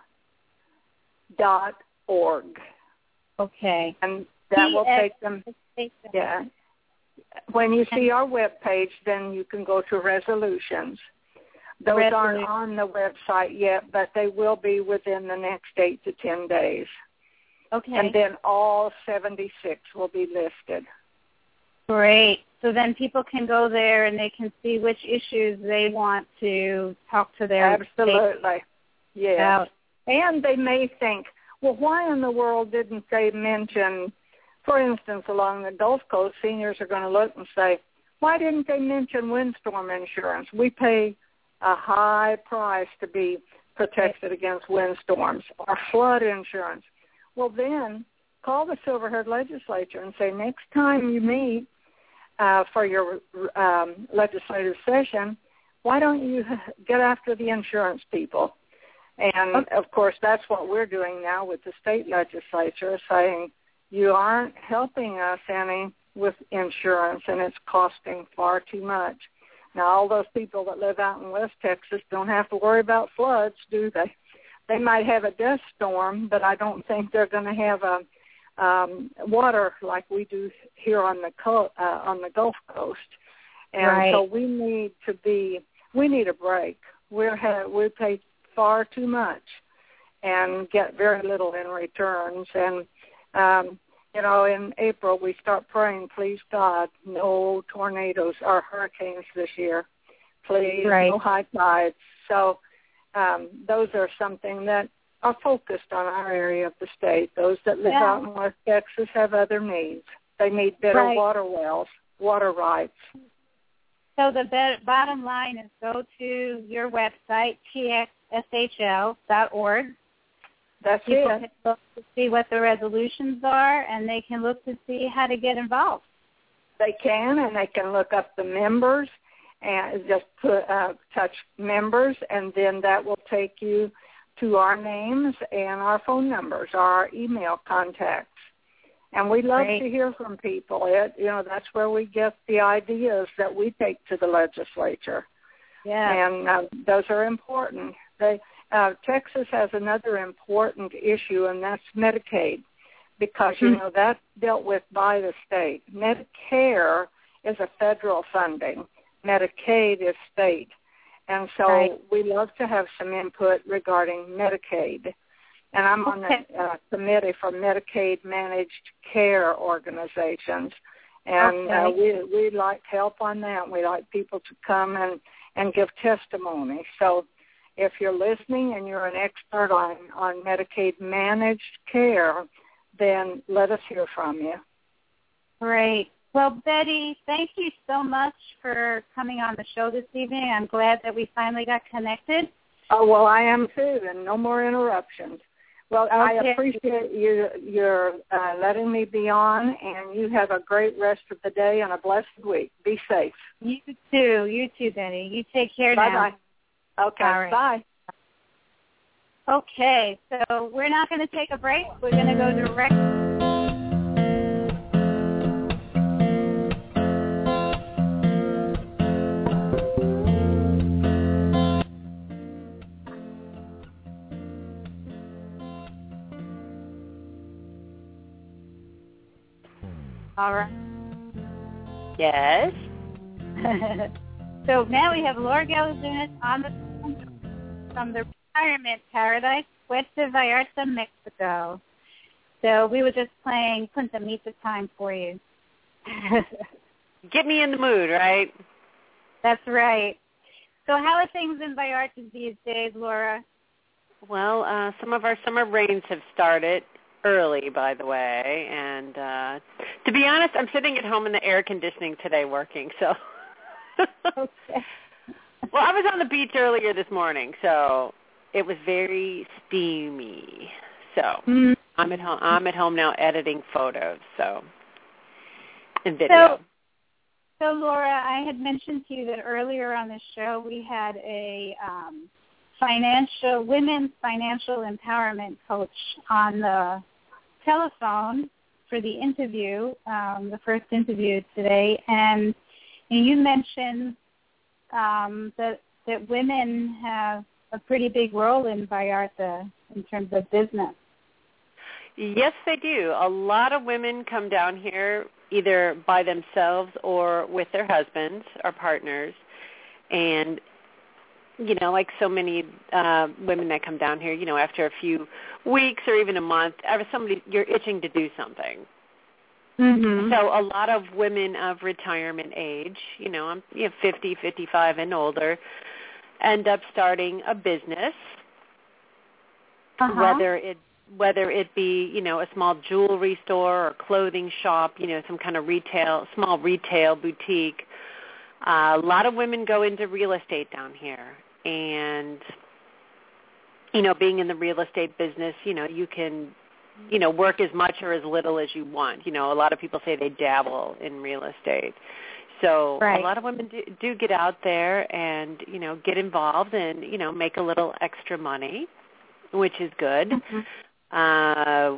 dot org. Okay. And that will take them. Yeah. When you see our webpage, then you can go to resolutions. Those Resolution. aren't on the website yet, but they will be within the next eight to ten days. Okay. And then all seventy-six will be listed. Great. So then people can go there and they can see which issues they want to talk to their Absolutely. Yes. about. And they may think, well, why in the world didn't they mention, for instance, along the Gulf Coast, seniors are going to look and say, why didn't they mention windstorm insurance? We pay a high price to be protected against windstorms, or flood insurance. Well, then call the Silver-Haired Legislature and say, next time you meet uh, for your um, legislative session, why don't you get after the insurance people? And, of course, that's what we're doing now with the state legislature, saying you aren't helping us any with insurance, and it's costing far too much. Now, all those people that live out in West Texas don't have to worry about floods, do they? They might have a dust storm, but I don't think they're going to have a um, water like we do here on the co- uh, on the Gulf Coast. And right. so we need to be, we need a break. We're ha- we pay far too much and get very little in returns. And um, you know, in April we start praying, please God, no tornadoes or hurricanes this year. Please, right. no high tides. So um, those are something that are focused on our area of the state. Those that live yeah. out in West Texas have other needs. They need better right. water wells, water rights. So the be- bottom line is go to your website, T X S H L dot org. That's People it. can look to see what the resolutions are, and they can look to see how to get involved. They can, and they can look up the members and just put uh, touch members, and then that will take you to our names and our phone numbers, our email contacts. And we love Great. to hear from people. It, you know, that's where we get the ideas that we take to the legislature. Yeah. And uh, those are important. They, uh, Texas has another important issue, and that's Medicaid, because, you know, that's dealt with by the state. Medicare is a federal funding. Medicaid is state. And so right. we love to have some input regarding Medicaid. And I'm on the uh, committee for Medicaid Managed Care Organizations. And okay. uh, we we like help on that. We like people to come and, and give testimony. So if you're listening and you're an expert on, on Medicaid Managed Care, then let us hear from you. Great. Well, Betty, thank you so much for coming on the show this evening. I'm glad that we finally got connected. Oh, well, I am too, and no more interruptions. Well, okay. I appreciate you your uh, letting me be on, and you have a great rest of the day and a blessed week. Be safe. You too. You too, Betty. You take care bye now. Bye-bye. Okay, all right. Bye. Okay, so we're not going to take a break. We're going to go direct. All right. Yes. So now we have Laura Galazunas on the phone from the Retirement Paradise, Puerto Vallarta, Mexico. So we were just playing Punta Mita time for you. Get me in the mood, right? That's right. So how are things in Vallarta these days, Laura? Well, uh, some of our summer rains have started early, by the way, and uh, to be honest, I'm sitting at home in the air conditioning today working, so. Okay. Well, I was on the beach earlier this morning, so it was very steamy. So mm-hmm. I'm at home. I'm at home now editing photos, so and video. So, so Laura, I had mentioned to you that earlier on the show we had a um, financial women's financial empowerment coach on the telephone for the interview, um, the first interview today, and, and you mentioned um, that that women have a pretty big role in Vallarta in terms of business. Yes, they do. A lot of women come down here either by themselves or with their husbands or partners, and you know, like so many uh, women that come down here, you know, after a few weeks or even a month, ever somebody you're itching to do something. Mm-hmm. So a lot of women of retirement age, you know, I'm you know, fifty, fifty-five and older, end up starting a business, uh-huh. whether it whether it be, you know, a small jewelry store or clothing shop, you know, some kind of retail, small retail boutique. Uh, a lot of women go into real estate down here. And, you know, being in the real estate business, you know, you can, you know, work as much or as little as you want. You know, a lot of people say they dabble in real estate. So right. a lot of women do, do get out there and, you know, get involved and, you know, make a little extra money, which is good. Mm-hmm. Uh,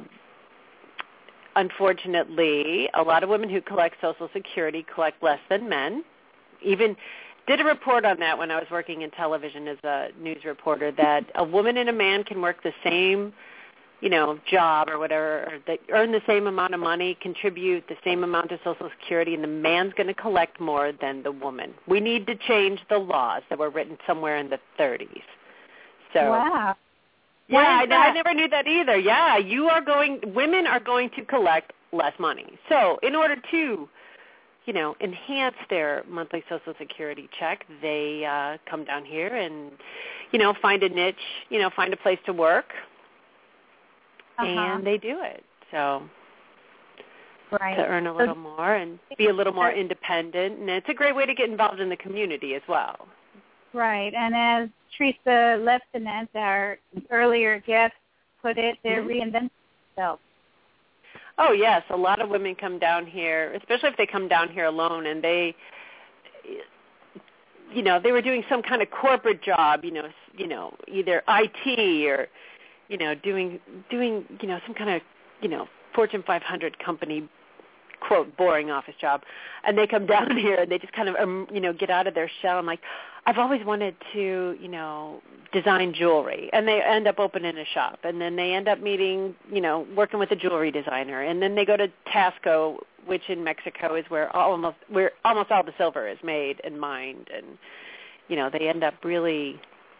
unfortunately, a lot of women who collect Social Security collect less than men. Even did a report on that when I was working in television as a news reporter, that a woman and a man can work the same, you know, job or whatever, or they earn the same amount of money, contribute the same amount to Social Security, and the man's going to collect more than the woman. We need to change the laws that were written somewhere in the thirties. So, wow. Yeah, I, I never knew that either. Yeah, you are going, women are going to collect less money. So in order to, you know, enhance their monthly Social Security check, they uh, come down here and, you know, find a niche, you know, find a place to work uh-huh. and they do it. So right. to earn a little so, more and be a little more independent, and it's a great way to get involved in the community as well. Right, and as Teresa Leftenant, our earlier guest, put it, they're mm-hmm. reinventing themselves. Oh, yes. A lot of women come down here, especially if they come down here alone, and they, you know, they were doing some kind of corporate job, you know, you know, either I T or, you know, doing, doing, you know, some kind of, you know, Fortune five hundred company, quote, boring office job. And they come down here and they just kind of, um, you know, get out of their shell. I'm like, I've always wanted to, you know, design jewelry. And they end up opening a shop. And then they end up meeting, you know, working with a jewelry designer. And then they go to Tasco, which in Mexico is where almost where almost all the silver is made and mined. And, you know, they end up really,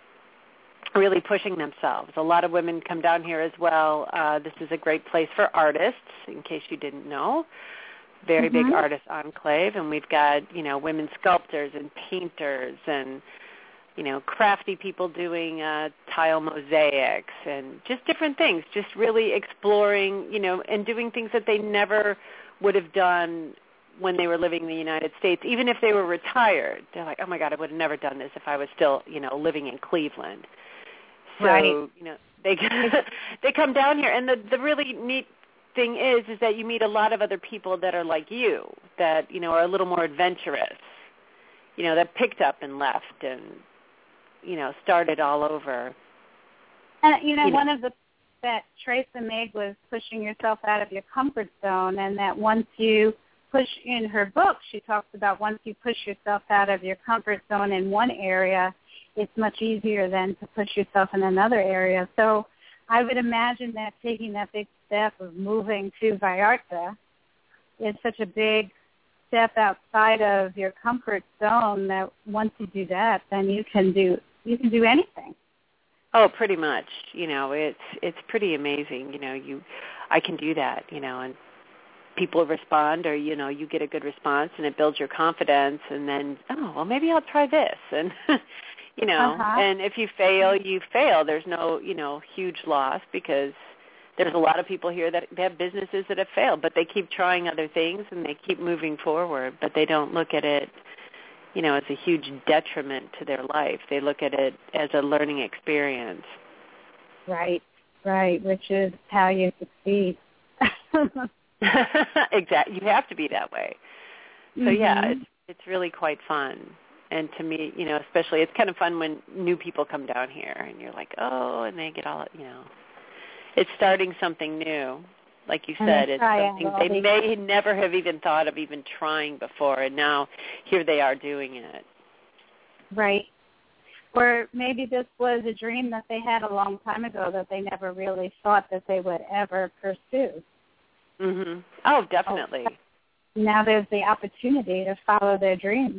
really pushing themselves. A lot of women come down here as well. Uh, this is a great place for artists, in case you didn't know. Very mm-hmm. big artist enclave, and we've got, you know, women sculptors and painters and, you know, crafty people doing uh, tile mosaics and just different things, just really exploring, you know, and doing things that they never would have done when they were living in the United States, even if they were retired. They're like, oh, my God, I would have never done this if I was still, you know, living in Cleveland. So, right. you know, they they come down here, and the, the really neat thing is is that you meet a lot of other people that are like you, that, you know, are a little more adventurous, you know, that picked up and left and, you know, started all over. And, you know, you one know. of the that Teresa made was pushing yourself out of your comfort zone, and that once you push, in her book, she talks about once you push yourself out of your comfort zone in one area, it's much easier then to push yourself in another area. So I would imagine that taking that big step of moving to Vallarta is such a big step outside of your comfort zone that once you do that, then you can do you can do anything. Oh, pretty much. You know, it's it's pretty amazing. You know, you I can do that. You know, and people respond, or you know, you get a good response, and it builds your confidence. And then, oh, well, maybe I'll try this. And you know, uh-huh. and if you fail, you fail. There's no, you know, huge loss, because there's a lot of people here that have businesses that have failed, but they keep trying other things and they keep moving forward, but they don't look at it, you know, as a huge detriment to their life. They look at it as a learning experience. Right, right, which is how you succeed. Exactly. You have to be that way. So, mm-hmm. yeah, it's, it's really quite fun. And to me, you know, especially it's kind of fun when new people come down here and you're like, oh, and they get all, you know, it's starting something new. Like you said, it's something they may never have even thought of even trying before, and now here they are doing it. Right. Or maybe this was a dream that they had a long time ago that they never really thought that they would ever pursue. Mm-hmm. Oh, definitely. Oh, now there's the opportunity to follow their dreams.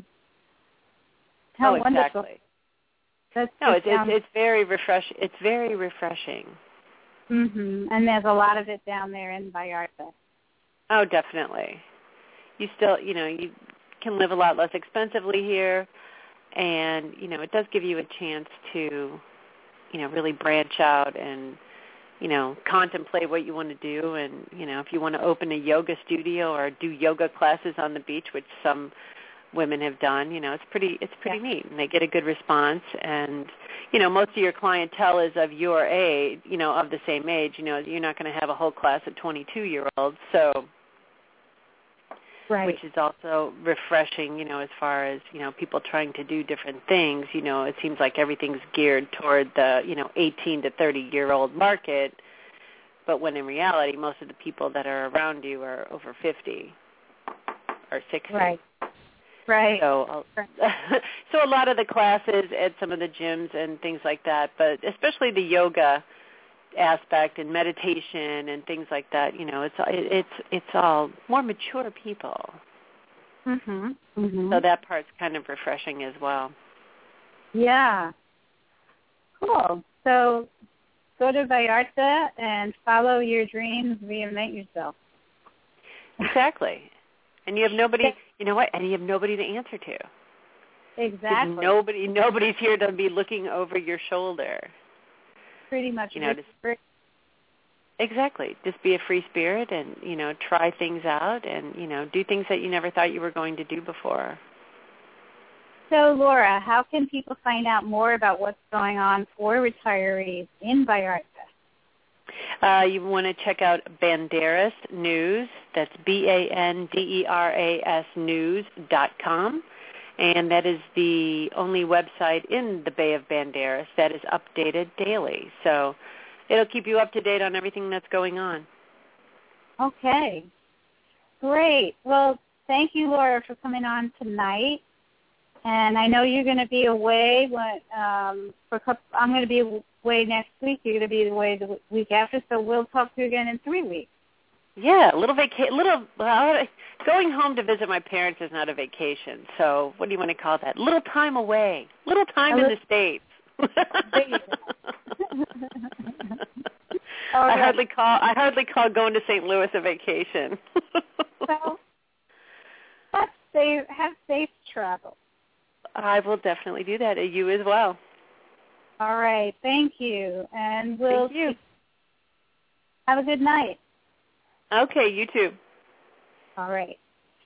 How oh, wonderful. Exactly. That's no, it's, it's it's very refresh. It's very refreshing. Mhm. And there's a lot of it down there in Vallarta. Oh, definitely. You still, you know, you can live a lot less expensively here, and you know, it does give you a chance to, you know, really branch out and, you know, contemplate what you want to do. And you know, if you want to open a yoga studio or do yoga classes on the beach, which some women have done, you know, it's pretty it's pretty yeah. neat, and they get a good response. And you know, most of your clientele is of your age, you know, of the same age. You know, you're not going to have a whole class of twenty-two-year-olds, so right. which is also refreshing, you know, as far as, you know, people trying to do different things. You know, it seems like everything's geared toward the, you know, eighteen to thirty-year-old market, but when in reality, most of the people that are around you are over fifty or sixty. Right. Right. So, so a lot of the classes at some of the gyms and things like that, but especially the yoga aspect and meditation and things like that, you know, it's it's it's all more mature people. Mhm. Mhm. So that part's kind of refreshing as well. Yeah. Cool. So go to Vallarta and follow your dreams, reinvent yourself. Exactly. And you have nobody, you know what, and you have nobody to answer to. Exactly. Nobody, nobody's here to be looking over your shoulder. Pretty much. You know, just, Exactly. Just be a free spirit and, you know, try things out and, you know, do things that you never thought you were going to do before. So, Laura, how can people find out more about what's going on for retirees in Vallarta? Uh, you want to check out Banderas News. That's B A N D E R A S news dot com. And that is the only website in the Bay of Banderas that is updated daily. So it'll keep you up to date on everything that's going on. Okay. Great. Well, thank you, Laura, for coming on tonight. And I know you're going to be away. When, um, for a couple, I'm going to be away next week. You're going to be away the week after, so we'll talk to you again in three weeks. Yeah, a little vacation. Little uh, going home to visit my parents is not a vacation. So what do you want to call that? Little time away. Little time in the States. There you go. I right. hardly call. I hardly call going to Saint Louis a vacation. Well, have safe, have safe travel. I will definitely do that. You as well. All right. Thank you. And we'll Thank you. Have a good night. Okay, you too. All right.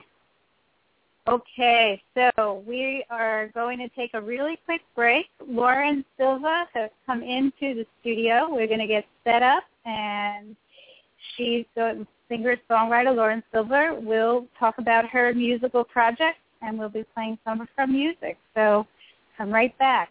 Okay, so we are going to take a really quick break. Lauren Silva has come into the studio. We're going to get set up, and she's a singer-songwriter. Lauren Silva will talk about her musical project, and we'll be playing some of her music. So come right back.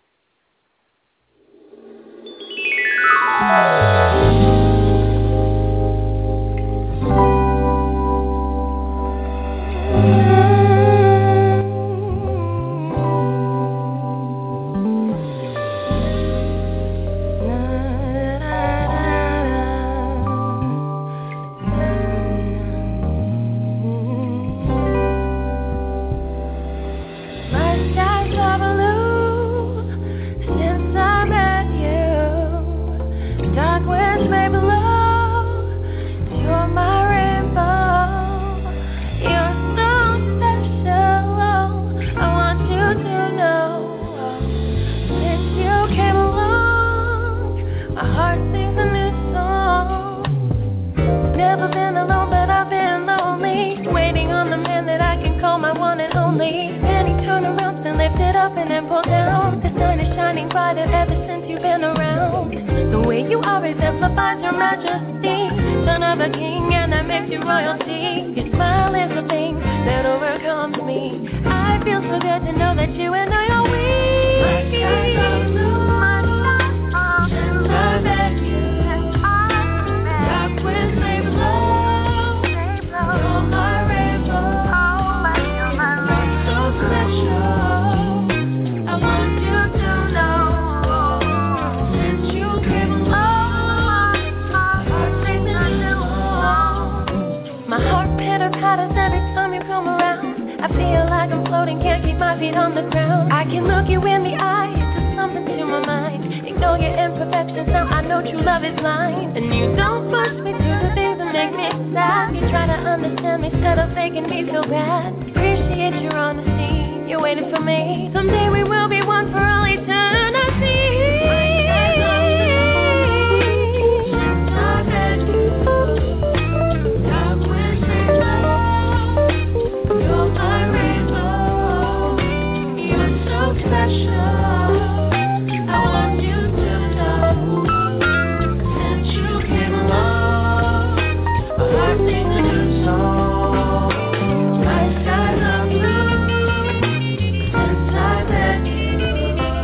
Since I met you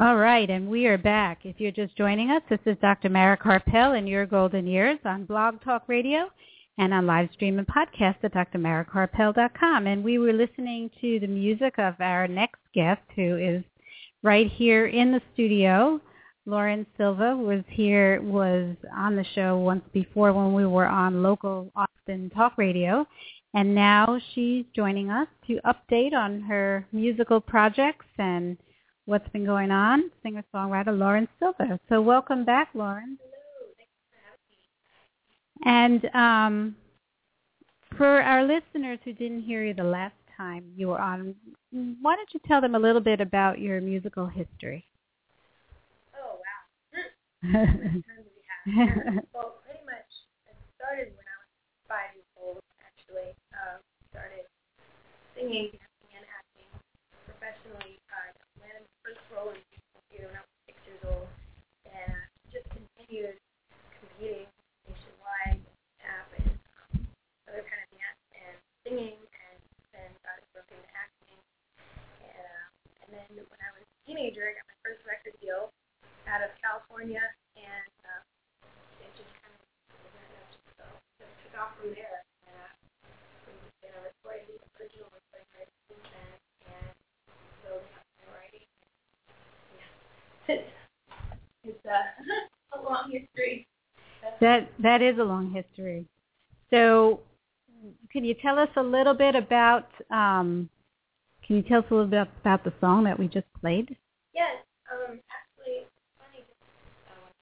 All right, and we are back. If you're just joining us, this is Doctor Mara Karpel in Your Golden Years on Blog Talk Radio and on live stream and podcast at d r mara karpel dot com. And we were listening to the music of our next guest, who is right here in the studio. Lauren Silva was here, was on the show once before when we were on local Austin Talk Radio. And now she's joining us to update on her musical projects and what's been going on. Singer-songwriter Lauren Silva. So welcome back, Lauren. Hello. Thanks for having me. And um, for our listeners who didn't hear you the last time you were on, why don't you tell them a little bit about your musical history? Oh, wow. Well, pretty much it started when I was five years old, actually. Um, started singing, dancing, and acting professionally. I landed my first role in musical theater when I was six years old, and uh, just continued competing nationwide, tap, and um, other kind of dance and singing, and then started working into acting. And, uh, and then when I was a teenager, I got my first record deal out of California, and uh, it just kind of just, uh, just took off from there. And uh, we you know, recorded the original recording rights since then, and building up my writing. Yeah, it's it's uh, a long history. That that is a long history. So, can you tell us a little bit about? Um, can you tell us a little bit about the song that we just played? Yes. Um. Actually, it's funny. Uh, when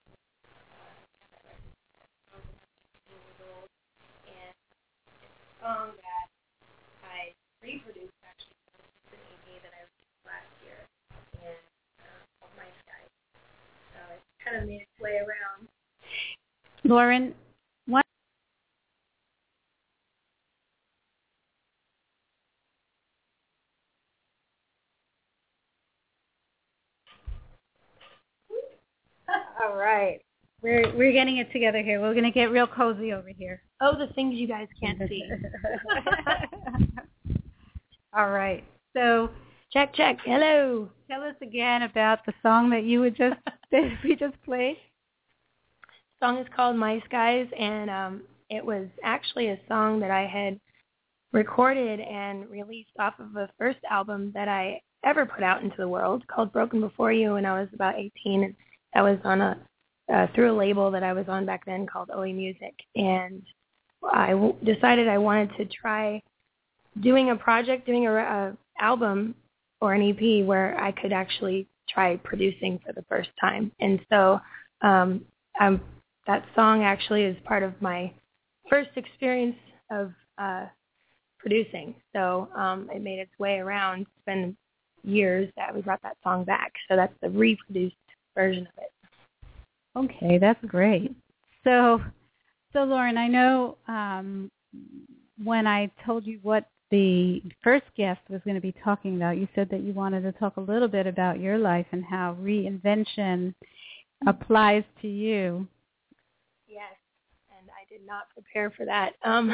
I was fifteen years old, and it's a song that I reproduced actually from an E P that I released last year, and uh, called My Skies. So it kind of made its way around. Lauren, what? All right. We're we're getting it together here. We're going to get real cozy over here. Oh, the things you guys can't see. All right. So, check, check. Hello. Tell us again about the song that you would just that we just played. The song is called My Skies, and um, it was actually a song that I had recorded and released off of the first album that I ever put out into the world, called Broken Before You, when I was about eighteen. And that was on a uh, through a label that I was on back then called O E Music, and I w- decided I wanted to try doing a project, doing a, a album or an E P where I could actually try producing for the first time. And so um, I'm, that song actually is part of my first experience of uh, producing. So um, it made its way around. It's been years that we brought that song back. So that's the reproduced version of it. Okay, that's great. So, so Lauren, I know um, when I told you what the first guest was going to be talking about, you said that you wanted to talk a little bit about your life and how reinvention applies to you. Yes, and I did not prepare for that. Um,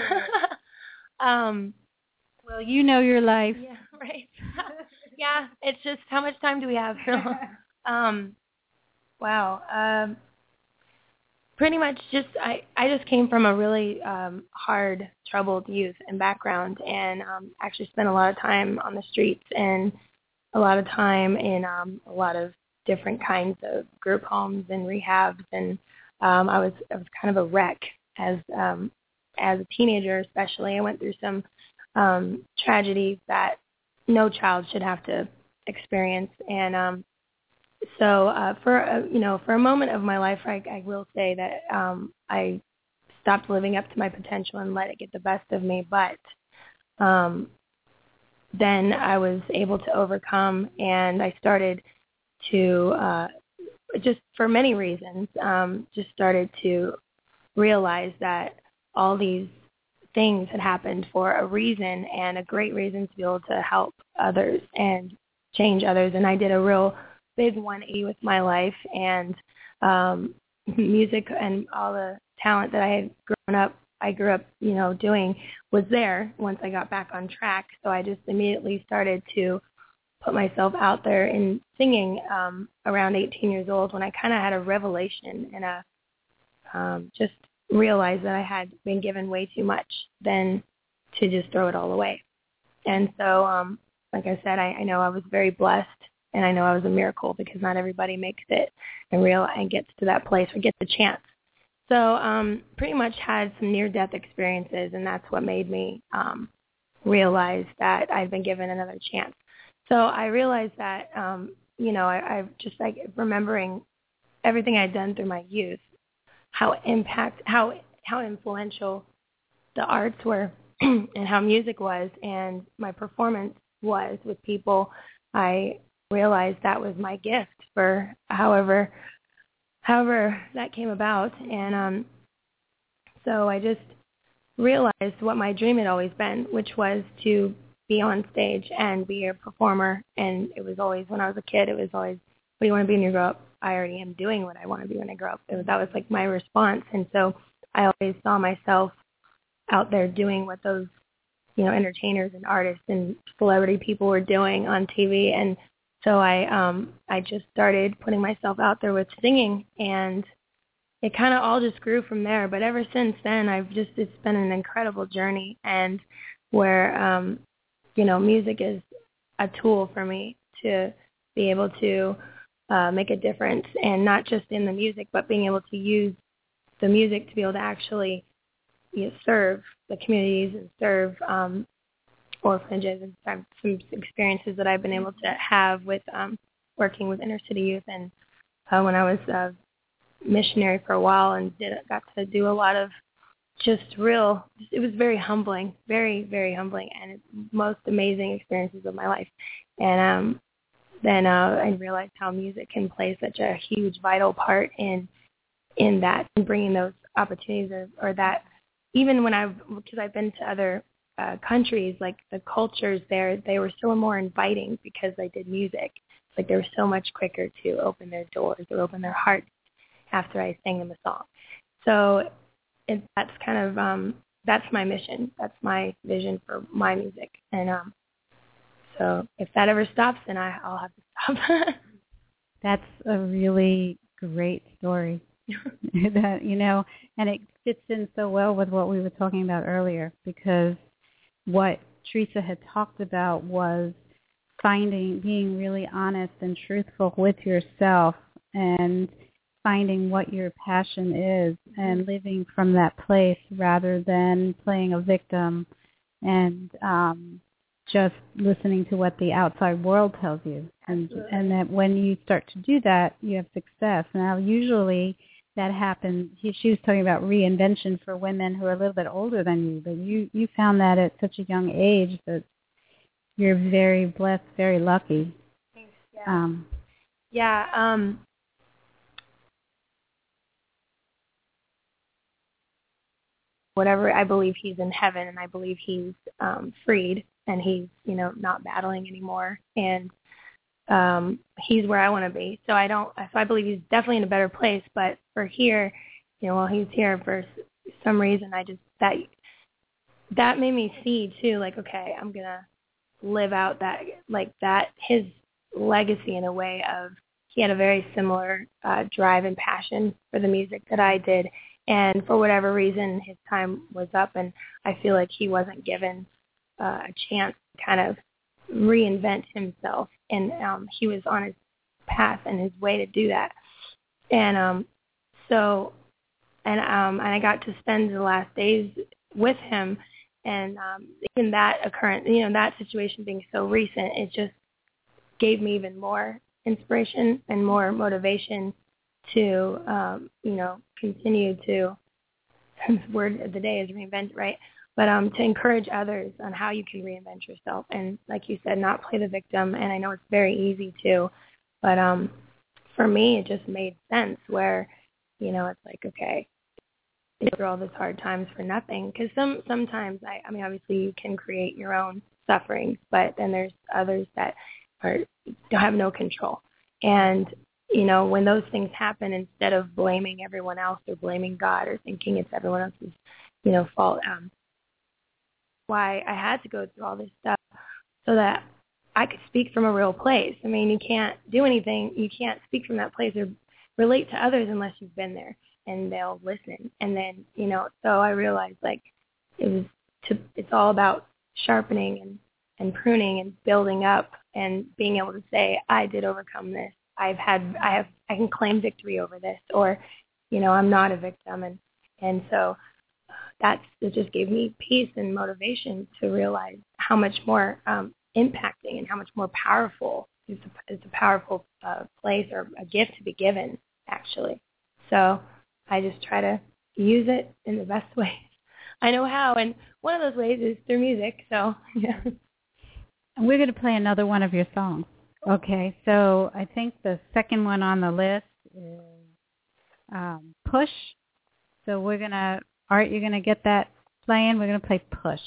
um, well, you know your life. Yeah, right. Yeah, it's just how much time do we have? um, wow. Um, pretty much just I, I just came from a really um, hard, troubled youth and background, and um, actually spent a lot of time on the streets and a lot of time in um, a lot of different kinds of group homes and rehabs, and um, I was I was kind of a wreck as um, as a teenager, especially. I went through some um, tragedies that no child should have to experience, and um, so uh, for a, you know for a moment of my life, I, I will say that um, I stopped living up to my potential and let it get the best of me. But um, then I was able to overcome, and I started to uh, just for many reasons, um, just started to realize that all these things had happened for a reason, and a great reason to be able to help others and change others. And I did a real big one eighty with my life, and um, music and all the talent that I had grown up, I grew up, you know, doing was there once I got back on track. So I just immediately started to put myself out there in singing um, around eighteen years old when I kind of had a revelation and a um, just realized that I had been given way too much than to just throw it all away. And so, um, like I said, I, I know I was very blessed, and I know I was a miracle because not everybody makes it and real and gets to that place or gets the chance. So um, pretty much had some near-death experiences, and that's what made me um, realize that I'd been given another chance. So I realized that, um, you know, I, I just like remembering everything I'd done through my youth, how impact, how how influential the arts were and how music was and my performance was with people. I realized that was my gift for however however that came about. And um, so I just realized what my dream had always been, which was to be on stage and be a performer. And it was always, when I was a kid, it was always, what do you want to be when you grow up? I already am doing what I want to be when I grow up. It was, that was like my response. And so I always saw myself out there doing what those, you know, entertainers and artists and celebrity people were doing on T V. And so I um, I just started putting myself out there with singing, and it kind of all just grew from there. But ever since then, I've just, it's been an incredible journey, and where, um, you know, music is a tool for me to be able to uh, make a difference, and not just in the music, but being able to use the music to be able to actually, you know, serve the communities and serve um, orphanages, and some experiences that I've been able to have with um, working with inner city youth. And uh, when I was a missionary for a while and did got to do a lot of just real, it was very humbling, very, very humbling, and it's most amazing experiences of my life. And um, then uh, I realized how music can play such a huge, vital part in in that, and bringing those opportunities, or, or that, even when I've, because I've been to other uh, countries, like the cultures there, they were so more inviting because I did music. Like they were so much quicker to open their doors or open their hearts after I sang them a song. So it, that's kind of, um, that's my mission. That's my vision for my music. And um, so if that ever stops, then I, I'll have to stop. That's a really great story. That, you know, and it fits in so well with what we were talking about earlier, because what Teresa had talked about was finding, being really honest and truthful with yourself, and finding what your passion is, and living from that place rather than playing a victim and um, just listening to what the outside world tells you. And, and that when you start to do that, you have success. Now, usually that happens. He, she was talking about reinvention for women who are a little bit older than you, but you, you found that at such a young age that you're very blessed, very lucky. Thanks. Yeah. Um, yeah. Um, whatever, I believe he's in heaven, and I believe he's um, freed, and he's, you know, not battling anymore, and um, he's where I want to be. So I don't, so I believe he's definitely in a better place. But for here, you know, while he's here, for some reason, I just, that that made me see too, like, okay, I'm gonna live out that, like that, his legacy in a way of, he had a very similar uh, drive and passion for the music that I did. And for whatever reason, his time was up, and I feel like he wasn't given uh, a chance to kind of reinvent himself. And um, he was on his path and his way to do that. And um, so, and um, and I got to spend the last days with him, and um, even that occurrence, you know, that situation being so recent, it just gave me even more inspiration and more motivation to, um, you know, continue to, word of the day is reinvent, right? But um, to encourage others on how you can reinvent yourself. And like you said, not play the victim. And I know it's very easy to, but um, for me, it just made sense where, you know, it's like, okay, through all those hard times for nothing. Because some, sometimes, I, I mean, obviously you can create your own sufferings, but then there's others that are, don't have no control. And, you know, when those things happen, instead of blaming everyone else or blaming God or thinking it's everyone else's, you know, fault, um, why I had to go through all this stuff, so that I could speak from a real place. I mean, you can't do anything. You can't speak from that place or relate to others unless you've been there, and they'll listen. And then, you know, so I realized, like, it was to, it's all about sharpening and, and pruning and building up and being able to say, I did overcome this. I've had, I have, I can claim victory over this, or, you know, I'm not a victim. And, and so that's, it just gave me peace and motivation to realize how much more um, impacting and how much more powerful it's a, it's a powerful uh, place or a gift to be given, actually. So I just try to use it in the best way I know how, and one of those ways is through music. So yeah. And we're going to play another one of your songs. Okay, so I think the second one on the list is um, Push. So we're going to, Art, you're going to get that playing. We're going to play Push.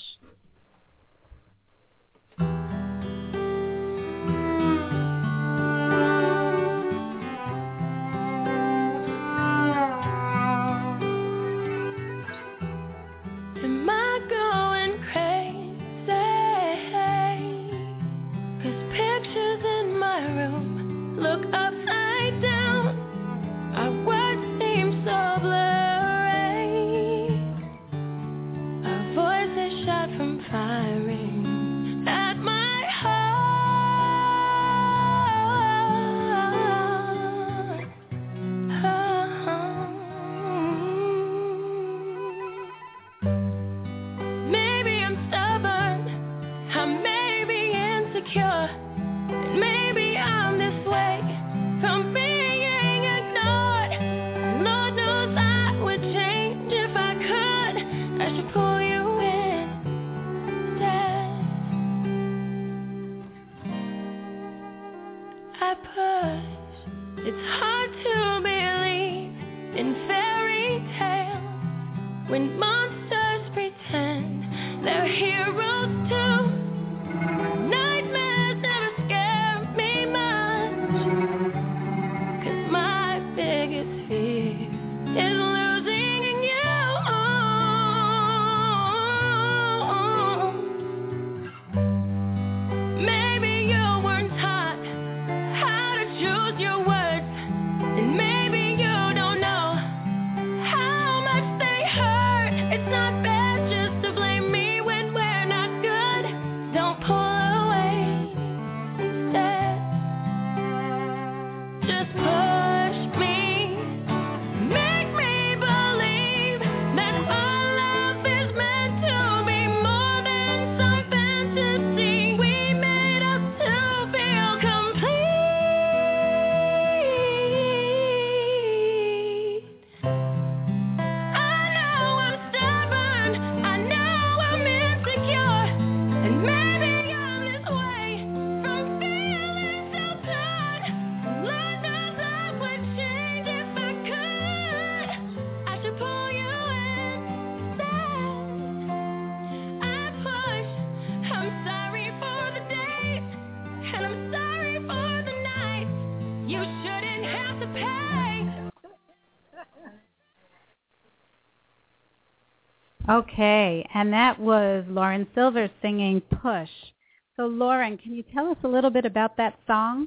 Okay, and that was Lauren Silver singing Push. So Lauren, can you tell us a little bit about that song?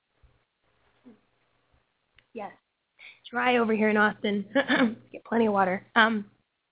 Yes. Dry over here in Austin. Get plenty of water. Um,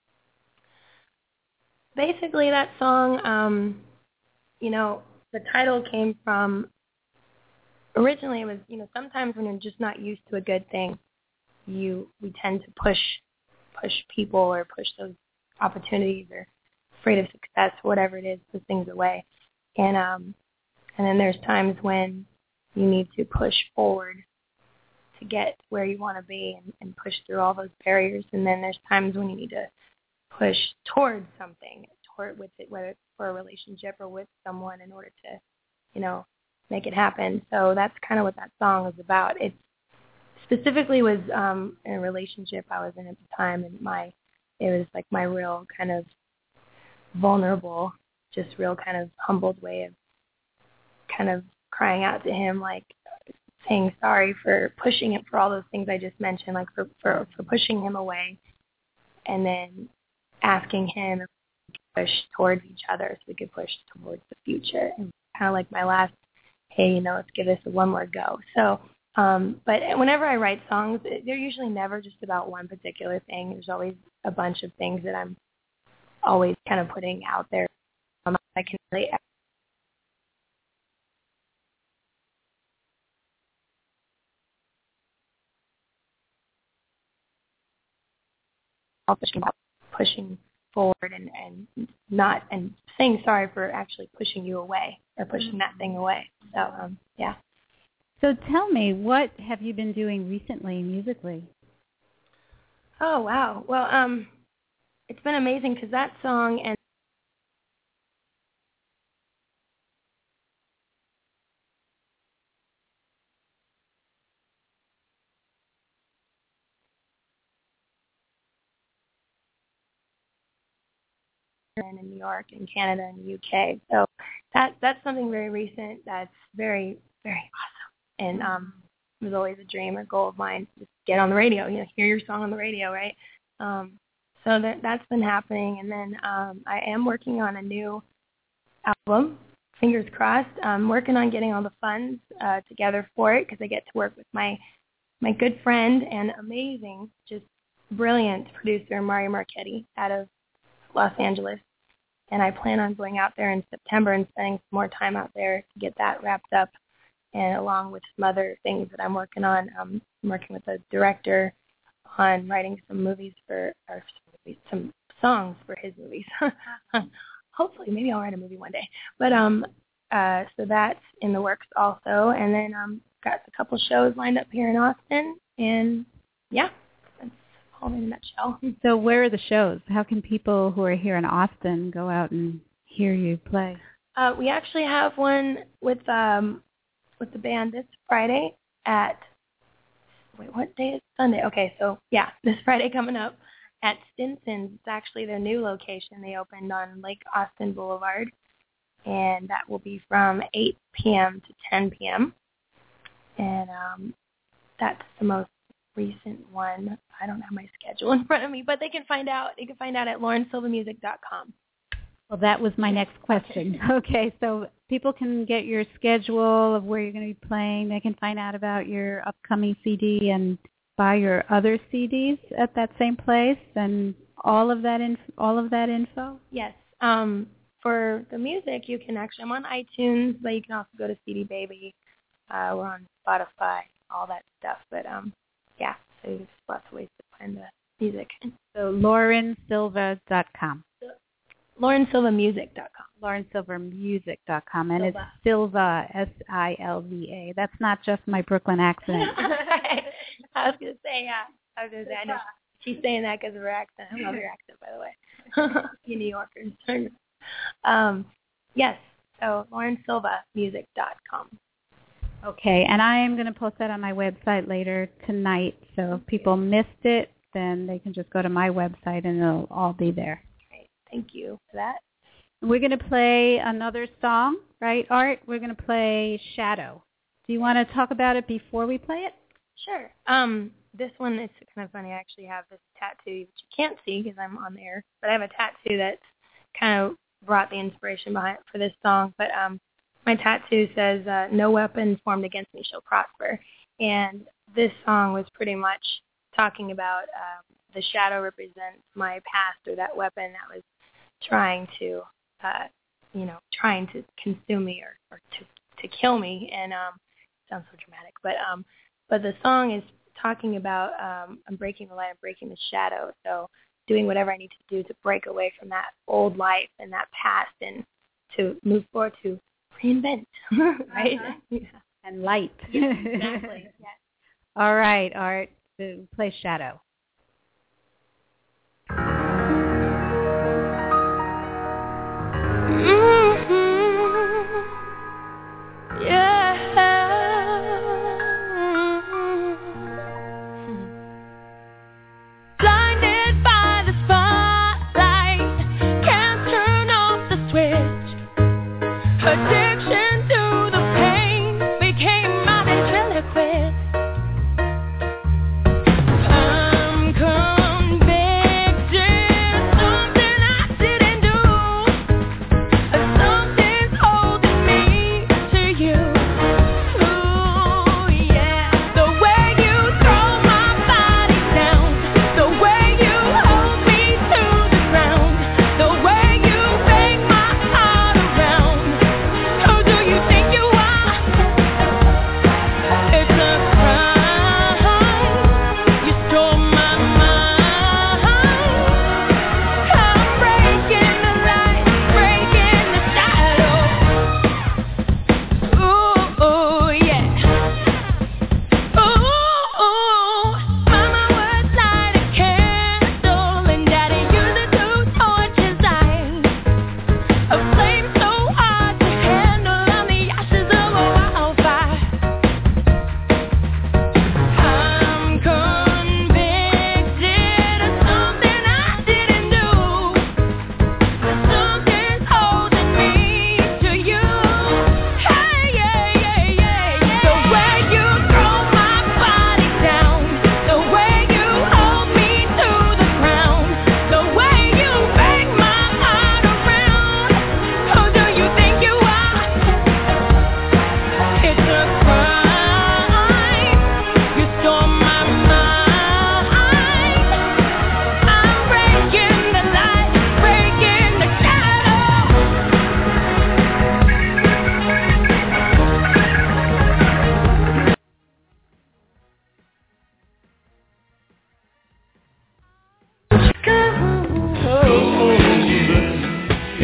basically, that song, um, you know, the title came from, originally it was, you know, sometimes when you're just not used to a good thing, you we tend to push push people or push those opportunities or afraid of success, whatever it is, push things away. And um, and then there's times when you need to push forward to get where you want to be and, and push through all those barriers. And then there's times when you need to push towards something, toward with it, whether it's for a relationship or with someone in order to, you know, make it happen. So that's kind of what that song is about. It specifically was um, in a relationship I was in at the time, and my it was like my real kind of vulnerable, just real kind of humbled way of kind of crying out to him, like saying sorry for pushing him for all those things I just mentioned, like for, for, for pushing him away, and then asking him if we could push towards each other so we could push towards the future. And kind of like my last hey, you know, let's give this one more go. So, um, but whenever I write songs, they're usually never just about one particular thing. There's always a bunch of things that I'm always kind of putting out there. Um, I can really pushing, pushing forward and, and not and saying sorry for actually pushing you away or pushing that thing away. So um, yeah. So tell me, what have you been doing recently musically? Oh wow. Well, um, it's been amazing because that song and in New York and Canada and the U K. So that that's something very recent that's very, very awesome. And um, it was always a dream or goal of mine to just get on the radio, you know, hear your song on the radio, right? Um, so that, that's been happening. And then um, I am working on a new album, fingers crossed. I'm working on getting all the funds uh, together for it because I get to work with my, my good friend and amazing, just brilliant producer, Mario Marchetti, out of Los Angeles. And I plan on going out there in September and spending some more time out there to get that wrapped up, and along with some other things that I'm working on. Um, I'm working with a director on writing some movies for, or some songs for his movies. Hopefully, maybe I'll write a movie one day. But um, uh, so that's in the works also. And then um, got a couple shows lined up here in Austin, and yeah. In a nutshell. So where are the shows? How can people who are here in Austin go out and hear you play? Uh, we actually have one with um, with the band this Friday at, wait, what day is Sunday? Okay, so yeah, this Friday coming up at Stinson's. It's actually their new location. They opened on Lake Austin Boulevard, and that will be from eight p.m. to ten p.m. And um, that's the most recent one. I don't have my schedule in front of me, but they can find out. You can find out at lauren silva music dot com. Well, that was my next question. Okay, so people can get your schedule of where you're going to be playing. They can find out about your upcoming C D and buy your other C Ds at that same place, and all of that inf- all of that info. Yes. Um, for the music, you can actually. I'm on iTunes, but you can also go to C D Baby. Uh, we're on Spotify, all that stuff. But um. Yeah, so there's lots of ways to find the music. So lauren silva dot com. lauren silva music dot com. lauren silva music dot com. And Silva. It's Silva, S I L V A. That's not just my Brooklyn accent. I was going to say, yeah. I was going to say, I know she's saying that because of her accent. I love your accent, by the way. You New Yorkers. um, yes, so lauren silva music dot com. Okay, and I am going to post that on my website later tonight, so if people missed it, then they can just go to my website and it'll all be there. Great. Thank you for that. We're going to play another song, right, Art? We're going to play Shadow. Do you want to talk about it before we play it? Sure. Um, this one is kind of funny. I actually have this tattoo, which you can't see because I'm on the air, but I have a tattoo that's kind of brought the inspiration behind for this song. But um, my tattoo says, uh, no weapon formed against me shall prosper. And this song was pretty much talking about um, the shadow represents my past, or that weapon that was trying to, uh, you know, trying to consume me or, or to, to kill me. And um, it sounds so dramatic. But um, but the song is talking about um, I'm breaking the light, I'm breaking the shadow. So doing whatever I need to do to break away from that old life and that past and to move forward to reinvent, right? Uh-huh. Yeah. And light. Yes, exactly. Yes. All right, Art, so play Shadow. Mm-hmm. Yeah. Blinded by the spotlight, can't turn off the switch. Addiction to the pain became my ventriloquist. I'm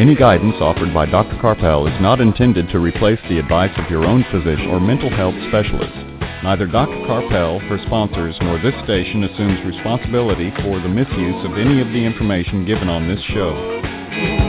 Any guidance offered by Doctor Karpel is not intended to replace the advice of your own physician or mental health specialist. Neither Doctor Karpel, her sponsors, nor this station assumes responsibility for the misuse of any of the information given on this show.